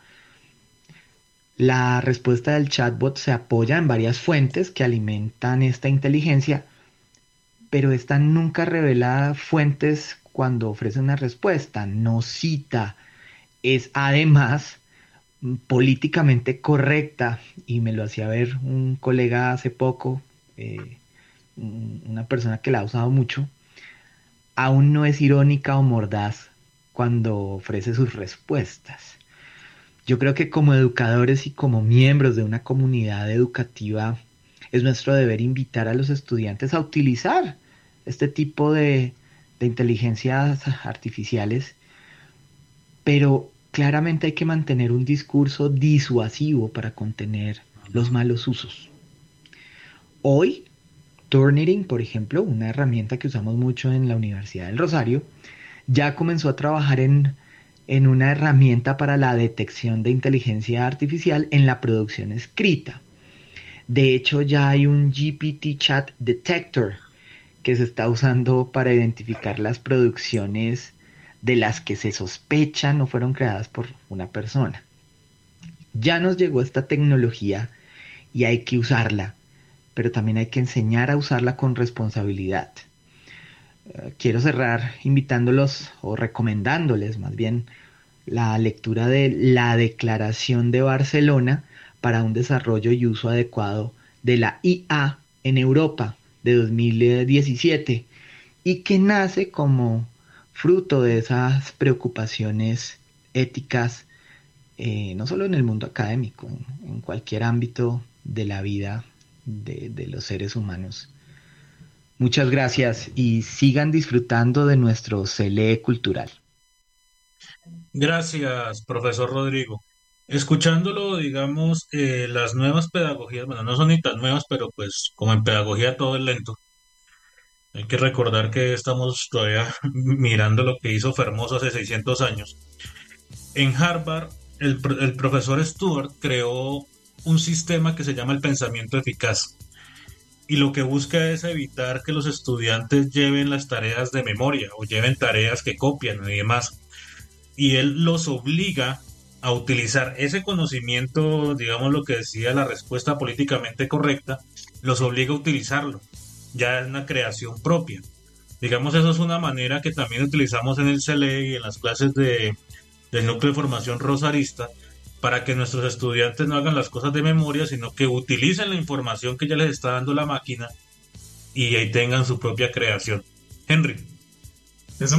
La respuesta del chatbot se apoya en varias fuentes que alimentan esta inteligencia, pero esta nunca revela fuentes cuando ofrece una respuesta, no cita, es además políticamente correcta, y me lo hacía ver un colega hace poco, una persona que la ha usado mucho. Aún no es irónica o mordaz cuando ofrece sus respuestas. Yo creo que como educadores y como miembros de una comunidad educativa es nuestro deber invitar a los estudiantes a utilizar este tipo de inteligencias artificiales, pero claramente hay que mantener un discurso disuasivo para contener los malos usos. Hoy, Turnitin, por ejemplo, una herramienta que usamos mucho en la Universidad del Rosario, ya comenzó a trabajar en una herramienta para la detección de inteligencia artificial en la producción escrita. De hecho, ya hay un GPT Chat Detector que se está usando para identificar las producciones de las que se sospechan no fueron creadas por una persona. Ya nos llegó esta tecnología y hay que usarla, pero también hay que enseñar a usarla con responsabilidad. Quiero cerrar invitándolos o recomendándoles más bien la lectura de la Declaración de Barcelona para un desarrollo y uso adecuado de la IA en Europa, de 2017 y que nace como fruto de esas preocupaciones éticas, no solo en el mundo académico, en cualquier ámbito de la vida de los seres humanos. Muchas gracias y sigan disfrutando de nuestro CLE Cultural. Gracias, profesor Rodrigo. Escuchándolo, digamos, las nuevas pedagogías, bueno, no son ni tan nuevas, pero pues como en pedagogía todo es lento. Hay que recordar que estamos todavía mirando lo que hizo Fermoso hace 600 años. En Harvard, el profesor Stewart creó un sistema que se llama el pensamiento eficaz. Y lo que busca es evitar que los estudiantes lleven las tareas de memoria o lleven tareas que copian y demás. Y él los obliga a utilizar ese conocimiento, digamos lo que decía la respuesta políticamente correcta, los obliga a utilizarlo. Ya es una creación propia. Digamos, eso es una manera que también utilizamos en el CLE y en las clases del núcleo de formación rosarista, para que nuestros estudiantes no hagan las cosas de memoria, sino que utilicen la información que ya les está dando la máquina y ahí tengan su propia creación. Henry. Eso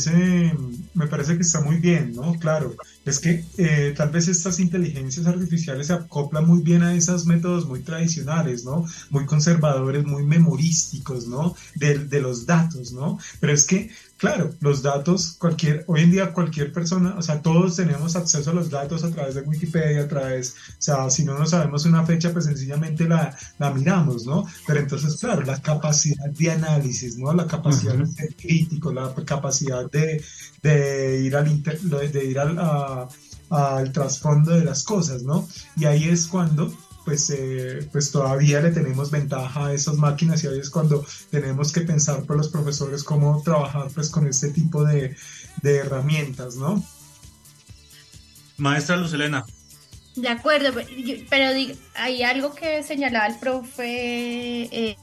me parece que está muy bien, ¿no? Claro, es que tal vez estas inteligencias artificiales se acoplan muy bien a esos métodos muy tradicionales, ¿no? Muy conservadores, muy memorísticos, ¿no? De los datos, ¿no? Pero es que, claro, los datos, hoy en día cualquier persona, o sea, todos tenemos acceso a los datos a través de Wikipedia, o sea, si no sabemos una fecha, pues sencillamente la miramos, ¿no? Pero entonces, claro, la capacidad de análisis, ¿no? La capacidad de ser crítico, la capacidad de ir al trasfondo de las cosas, ¿no? Y ahí es cuando pues todavía le tenemos ventaja a esas máquinas, y ahí es cuando tenemos que pensar por los profesores cómo trabajar pues con este tipo de herramientas, ¿no? Maestra Lucelena. De acuerdo, pero hay algo que señalaba el profe,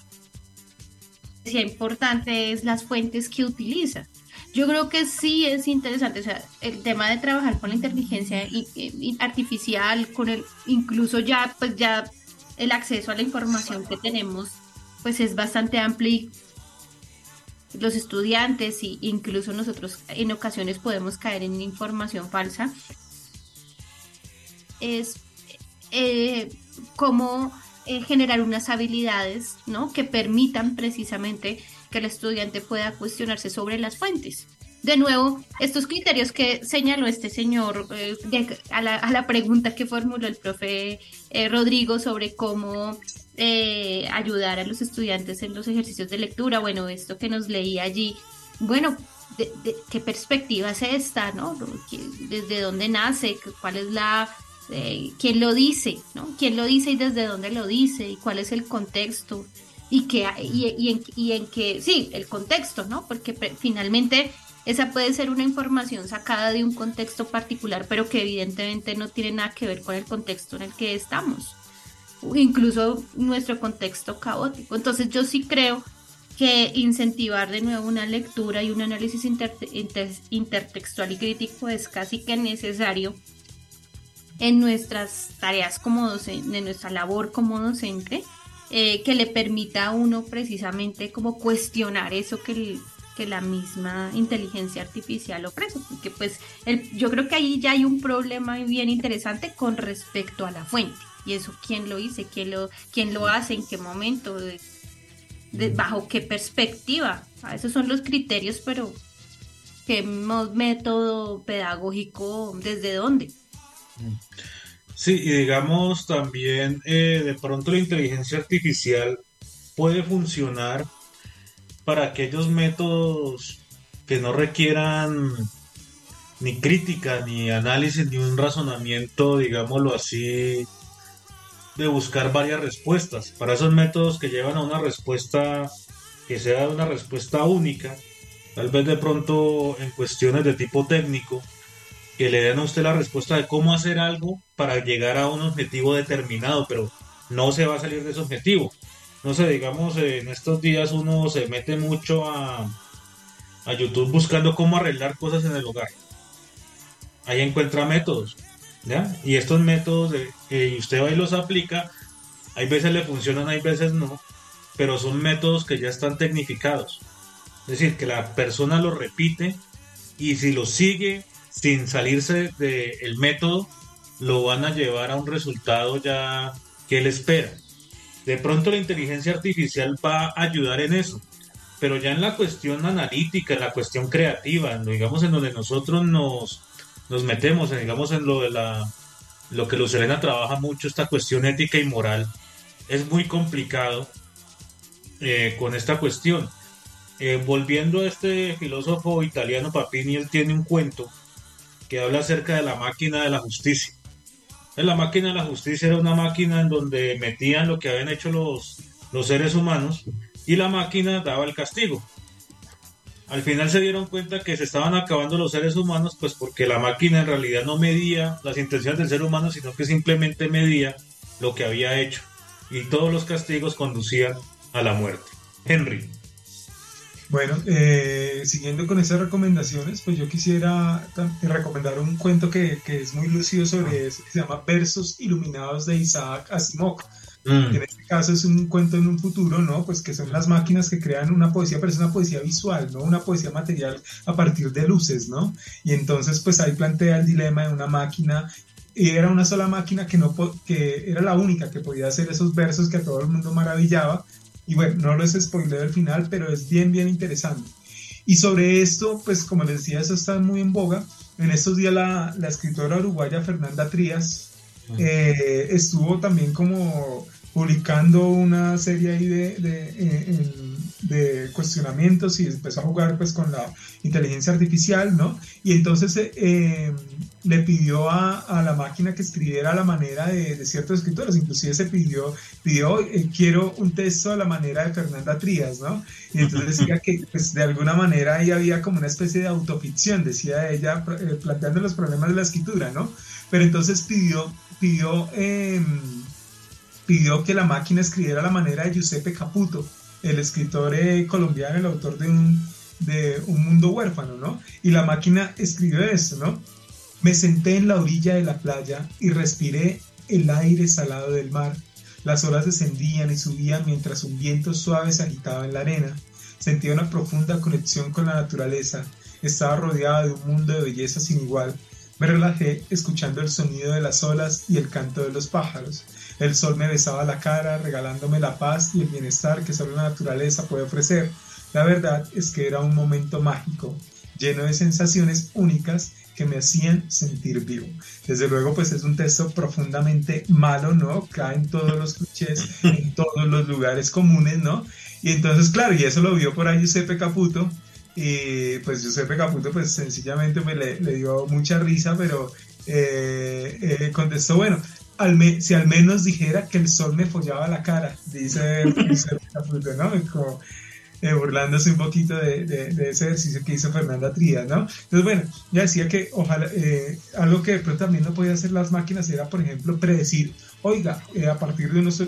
decía importante, es las fuentes que utiliza. Yo creo que sí es interesante, o sea, el tema de trabajar con la inteligencia artificial, incluso ya el acceso a la información que tenemos, pues es bastante amplio, y los estudiantes e incluso nosotros en ocasiones podemos caer en información falsa. Es cómo generar unas habilidades, ¿no?, que permitan precisamente que el estudiante pueda cuestionarse sobre las fuentes. De nuevo, estos criterios que señaló este señor a la pregunta que formuló el profe Rodrigo sobre cómo ayudar a los estudiantes en los ejercicios de lectura, bueno, esto que nos leía allí, bueno, ¿qué perspectiva es esta, no? ¿Desde dónde nace? ¿Cuál es quién lo dice, ¿no? ¿Quién lo dice y desde dónde lo dice? ¿Y cuál es el contexto? Y en qué, sí, el contexto, ¿no? Porque finalmente esa puede ser una información sacada de un contexto particular, pero que evidentemente no tiene nada que ver con el contexto en el que estamos, o incluso nuestro contexto caótico. Entonces yo sí creo que incentivar de nuevo una lectura y un análisis intertextual y crítico es casi que necesario en nuestras tareas como docente, en nuestra labor como docente, que le permita a uno precisamente como cuestionar eso que la misma inteligencia artificial ofrece, porque pues yo creo que ahí ya hay un problema bien interesante con respecto a la fuente, y eso quién lo dice, quién lo hace, en qué momento, bajo qué perspectiva. Esos son los criterios, pero qué método pedagógico, desde dónde. Sí, y digamos también de pronto la inteligencia artificial puede funcionar para aquellos métodos que no requieran ni crítica, ni análisis, ni un razonamiento, digámoslo así, de buscar varias respuestas. Para esos métodos que llevan a una respuesta que sea una respuesta única, tal vez de pronto en cuestiones de tipo técnico, que le den a usted la respuesta de cómo hacer algo para llegar a un objetivo determinado, pero no se va a salir de ese objetivo. No sé, digamos, en estos días uno se mete mucho a YouTube buscando cómo arreglar cosas en el hogar. Ahí encuentra métodos, ¿ya? Y estos métodos, y usted va y los aplica, hay veces le funcionan, hay veces no, pero son métodos que ya están tecnificados. Es decir, que la persona lo repite y si lo sigue sin salirse del método, lo van a llevar a un resultado ya que él espera. De pronto la inteligencia artificial va a ayudar en eso, pero ya en la cuestión analítica, en la cuestión creativa, digamos en donde nosotros nos metemos, digamos en lo que Luz Helena trabaja mucho, esta cuestión ética y moral, es muy complicado con esta cuestión. Volviendo a este filósofo italiano Papini, él tiene un cuento que habla acerca de la máquina de la justicia. La máquina de la justicia era una máquina en donde metían lo que habían hecho los seres humanos y la máquina daba el castigo. Al final se dieron cuenta que se estaban acabando los seres humanos, pues porque la máquina en realidad no medía las intenciones del ser humano, sino que simplemente medía lo que había hecho. Y todos los castigos conducían a la muerte. Henry. Bueno, siguiendo con esas recomendaciones, pues yo quisiera recomendar un cuento que es muy lúcido sobre eso, que se llama Versos Iluminados de Isaac Asimov. En este caso es un cuento en un futuro, ¿no? Pues que son las máquinas que crean una poesía, pero es una poesía visual, ¿no? Una poesía material a partir de luces, ¿no? Y entonces pues ahí plantea el dilema de una máquina, y era una sola máquina que era la única que podía hacer esos versos que a todo el mundo maravillaba. Y bueno, no les spoileo el final, pero es bien, bien interesante. Y sobre esto, pues como les decía, eso está muy en boga. En estos días la escritora uruguaya Fernanda Trías estuvo también como publicando una serie ahí de cuestionamientos y empezó a jugar pues con la inteligencia artificial, ¿no? Y entonces le pidió a la máquina que escribiera a la manera de ciertos escritores, inclusive se pidió quiero un texto a la manera de Fernanda Trías, ¿no? Y entonces decía que pues, de alguna manera ahí había como una especie de autoficción, decía ella, planteando los problemas de la escritura, ¿no? Pero entonces pidió que la máquina escribiera a la manera de Giuseppe Caputo, el escritor colombiano, el autor de Un Mundo Huérfano, ¿no? Y la máquina escribió esto, ¿no? Me senté en la orilla de la playa y respiré el aire salado del mar. Las olas descendían y subían mientras un viento suave se agitaba en la arena. Sentía una profunda conexión con la naturaleza. Estaba rodeada de un mundo de belleza sin igual. Me relajé escuchando el sonido de las olas y el canto de los pájaros. El sol me besaba la cara, regalándome la paz y el bienestar que solo la naturaleza puede ofrecer. La verdad es que era un momento mágico, lleno de sensaciones únicas que me hacían sentir vivo. Desde luego, pues es un texto profundamente malo, ¿no? Cae en todos los clichés, en todos los lugares comunes, ¿no? Y entonces, claro, y eso lo vio por ahí Giuseppe Caputo, y pues Giuseppe Caputo, pues sencillamente pues, le dio mucha risa, pero contestó, bueno, si al menos dijera que el sol me follaba la cara, dice Giuseppe Caputo, ¿no? Como, burlándose un poquito de ese ejercicio que hizo Fernanda Trías, ¿no? Entonces, bueno, ya decía que ojalá, algo que de pronto también no podían hacer las máquinas era, por ejemplo, predecir, oiga, a partir de unos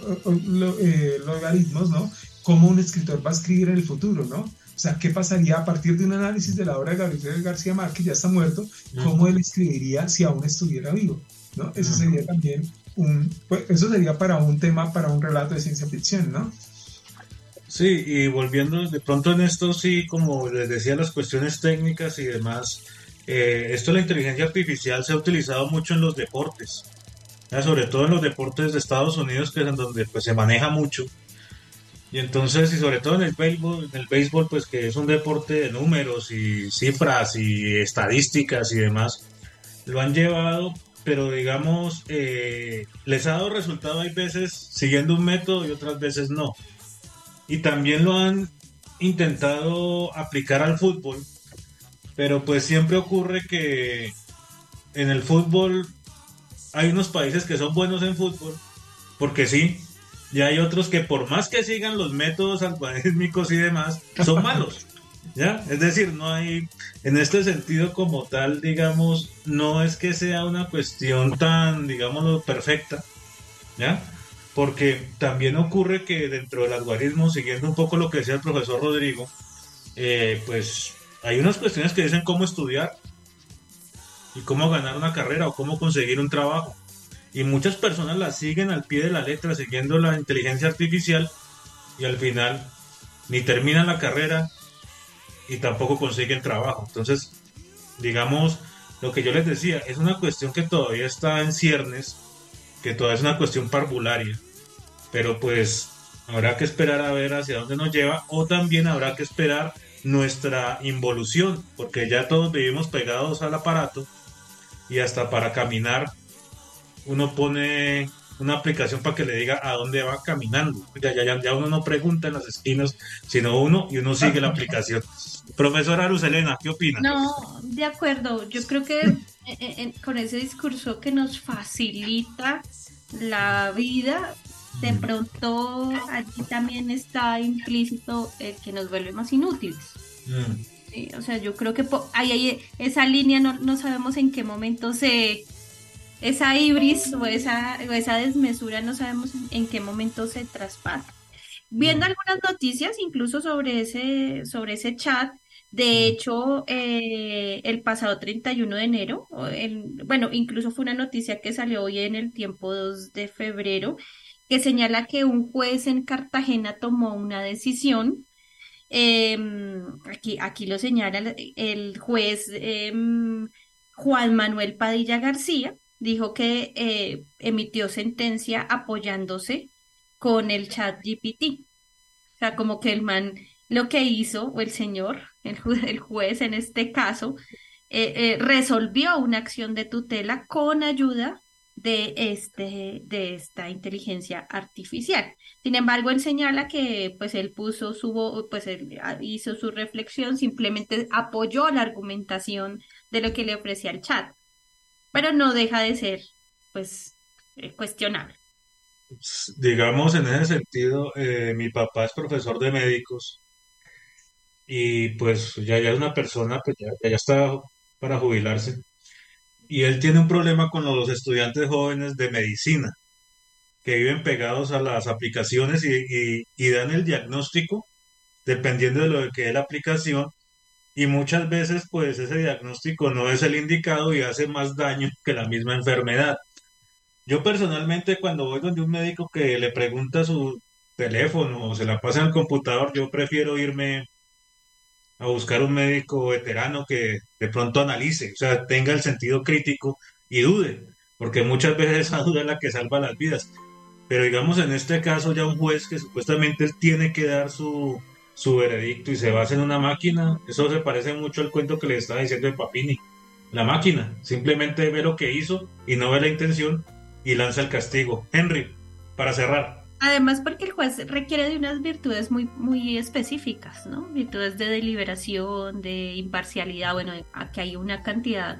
logaritmos, ¿no? Cómo un escritor va a escribir en el futuro, ¿no? O sea, ¿qué pasaría a partir de un análisis de la obra de Gabriel García Márquez, ya está muerto, cómo él escribiría si aún estuviera vivo, ¿no? Eso sería también pues, eso sería para un tema, para un relato de ciencia ficción, ¿no? Sí, y volviendo de pronto en esto, sí, como les decía, las cuestiones técnicas y demás, esto de la inteligencia artificial se ha utilizado mucho en los deportes, ¿ya? Sobre todo en los deportes de Estados Unidos, que es en donde pues, se maneja mucho, y entonces, y sobre todo en el béisbol, pues que es un deporte de números y cifras y estadísticas y demás, lo han llevado, pero digamos, les ha dado resultado, hay veces siguiendo un método y otras veces no. Y también lo han intentado aplicar al fútbol, pero pues siempre ocurre que en el fútbol hay unos países que son buenos en fútbol, porque sí, y hay otros que por más que sigan los métodos algorítmicos y demás, son malos, ¿ya? Es decir, no hay, en este sentido como tal, digamos, no es que sea una cuestión tan, digámoslo, perfecta, ¿ya? Porque también ocurre que dentro del algoritmo, siguiendo un poco lo que decía el profesor Rodrigo, pues hay unas cuestiones que dicen cómo estudiar y cómo ganar una carrera o cómo conseguir un trabajo. Y muchas personas las siguen al pie de la letra, siguiendo la inteligencia artificial, y al final ni terminan la carrera y tampoco consiguen trabajo. Entonces, digamos, lo que yo les decía, es una cuestión que todavía está en ciernes, que todavía es una cuestión parvularia, pero pues habrá que esperar a ver hacia dónde nos lleva, o también habrá que esperar nuestra involución, porque ya todos vivimos pegados al aparato y hasta para caminar uno pone una aplicación para que le diga a dónde va caminando. Ya uno no pregunta en las esquinas, sino uno sigue la aplicación. Profesora Luz Helena, ¿qué opina? No, de acuerdo. Yo creo que con ese discurso que nos facilita la vida, de pronto allí también está implícito el que nos vuelve más inútiles. Sí, o sea, yo creo que ahí esa línea no sabemos en qué momento esa ibris o esa desmesura, no sabemos en qué momento se traspasa. Viendo algunas noticias, incluso sobre ese chat, de hecho, el pasado 31 de enero, bueno, incluso fue una noticia que salió hoy en El Tiempo 2 de febrero, que señala que un juez en Cartagena tomó una decisión. Aquí lo señala el juez Juan Manuel Padilla García, dijo que emitió sentencia apoyándose con el chat GPT. O sea, como que el man lo que hizo, o el señor, el juez en este caso, resolvió una acción de tutela con ayuda de esta inteligencia artificial. Sin embargo, él señala que pues él hizo su reflexión, simplemente apoyó la argumentación de lo que le ofrecía el chat, pero no deja de ser pues cuestionable. Digamos, en ese sentido, mi papá es profesor de médicos y pues ya es una persona, pues ya está para jubilarse. Y él tiene un problema con los estudiantes jóvenes de medicina, que viven pegados a las aplicaciones y dan el diagnóstico dependiendo de lo que es la aplicación. Y muchas veces, pues ese diagnóstico no es el indicado y hace más daño que la misma enfermedad. Yo personalmente, cuando voy donde un médico que le pregunta su teléfono o se la pasa en el computador, yo prefiero irme a buscar un médico veterano que de pronto analice, o sea, tenga el sentido crítico y dude, porque muchas veces esa duda es la que salva las vidas. Pero digamos, en este caso ya un juez que supuestamente tiene que dar su veredicto y se basa en una máquina, eso se parece mucho al cuento que le estaba diciendo de Papini. La máquina simplemente ve lo que hizo y no ve la intención y lanza el castigo. Henry, para cerrar. Además, porque el juez requiere de unas virtudes muy, muy específicas, ¿no? Virtudes de deliberación, de imparcialidad. Bueno, aquí hay una cantidad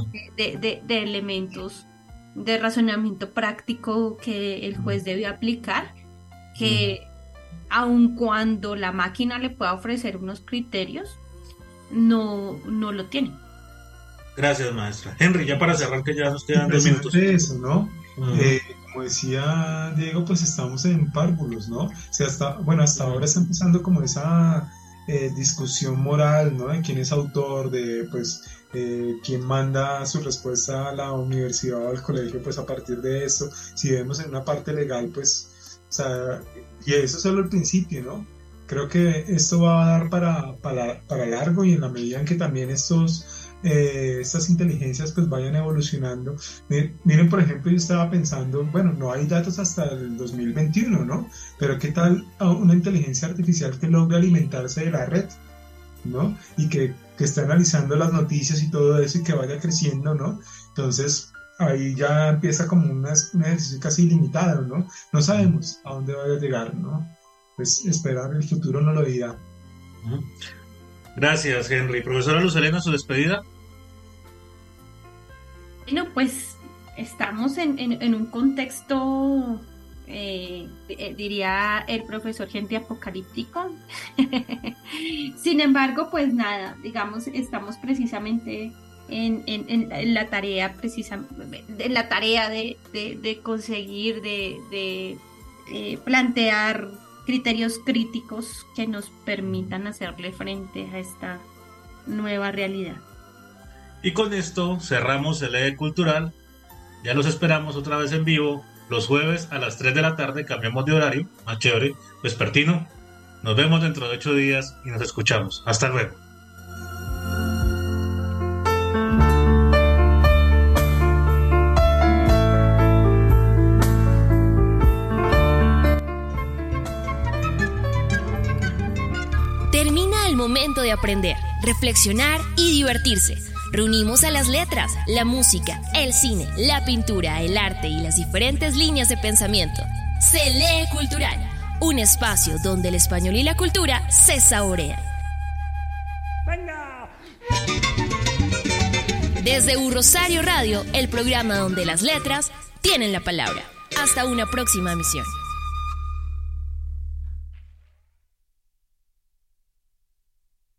de elementos de razonamiento práctico que el juez debe aplicar, que aun cuando la máquina le pueda ofrecer unos criterios, no lo tiene. Gracias, maestra. Henry, ya para cerrar, que ya nos quedan 2 minutos. Eso, ¿no? Como decía Diego, pues estamos en párvulos, ¿no? O sea, hasta ahora está empezando como esa discusión moral, ¿no? De quién es autor, de pues quién manda su respuesta a la universidad o al colegio, pues a partir de eso, si vemos en una parte legal, pues, o sea, y eso es solo el principio, ¿no? Creo que esto va a dar para largo, y en la medida en que también estas inteligencias pues vayan evolucionando. Miren, por ejemplo, yo estaba pensando, bueno, no hay datos hasta el 2021, ¿no? Pero ¿qué tal una inteligencia artificial que logre alimentarse de la red, ¿no? Y que esté analizando las noticias y todo eso y que vaya creciendo, ¿no? Entonces ahí ya empieza como un ejercicio casi ilimitado, ¿no? No sabemos a dónde vaya a llegar, ¿no? Pues esperar, el futuro no lo dirá. Gracias, Henry. Profesora Luz Helena, su despedida. Bueno, pues estamos en un contexto, diría el profesor, gente apocalíptico. Sin embargo, pues nada, digamos, estamos precisamente en la tarea, en la tarea de conseguir, de plantear criterios críticos que nos permitan hacerle frente a esta nueva realidad. Y con esto cerramos el Eje Cultural. Ya los esperamos otra vez en vivo Los jueves a las 3 de la tarde cambiamos de horario, más chévere, vespertino. Nos vemos dentro de 8 días y nos escuchamos. Hasta luego. Termina el momento de aprender, reflexionar y divertirse. Reunimos a las letras, la música, el cine, la pintura, el arte y las diferentes líneas de pensamiento. Se lee cultural, un espacio donde el español y la cultura se saborean. ¡Venga! Desde Rosario Radio, el programa donde las letras tienen la palabra. Hasta una próxima emisión.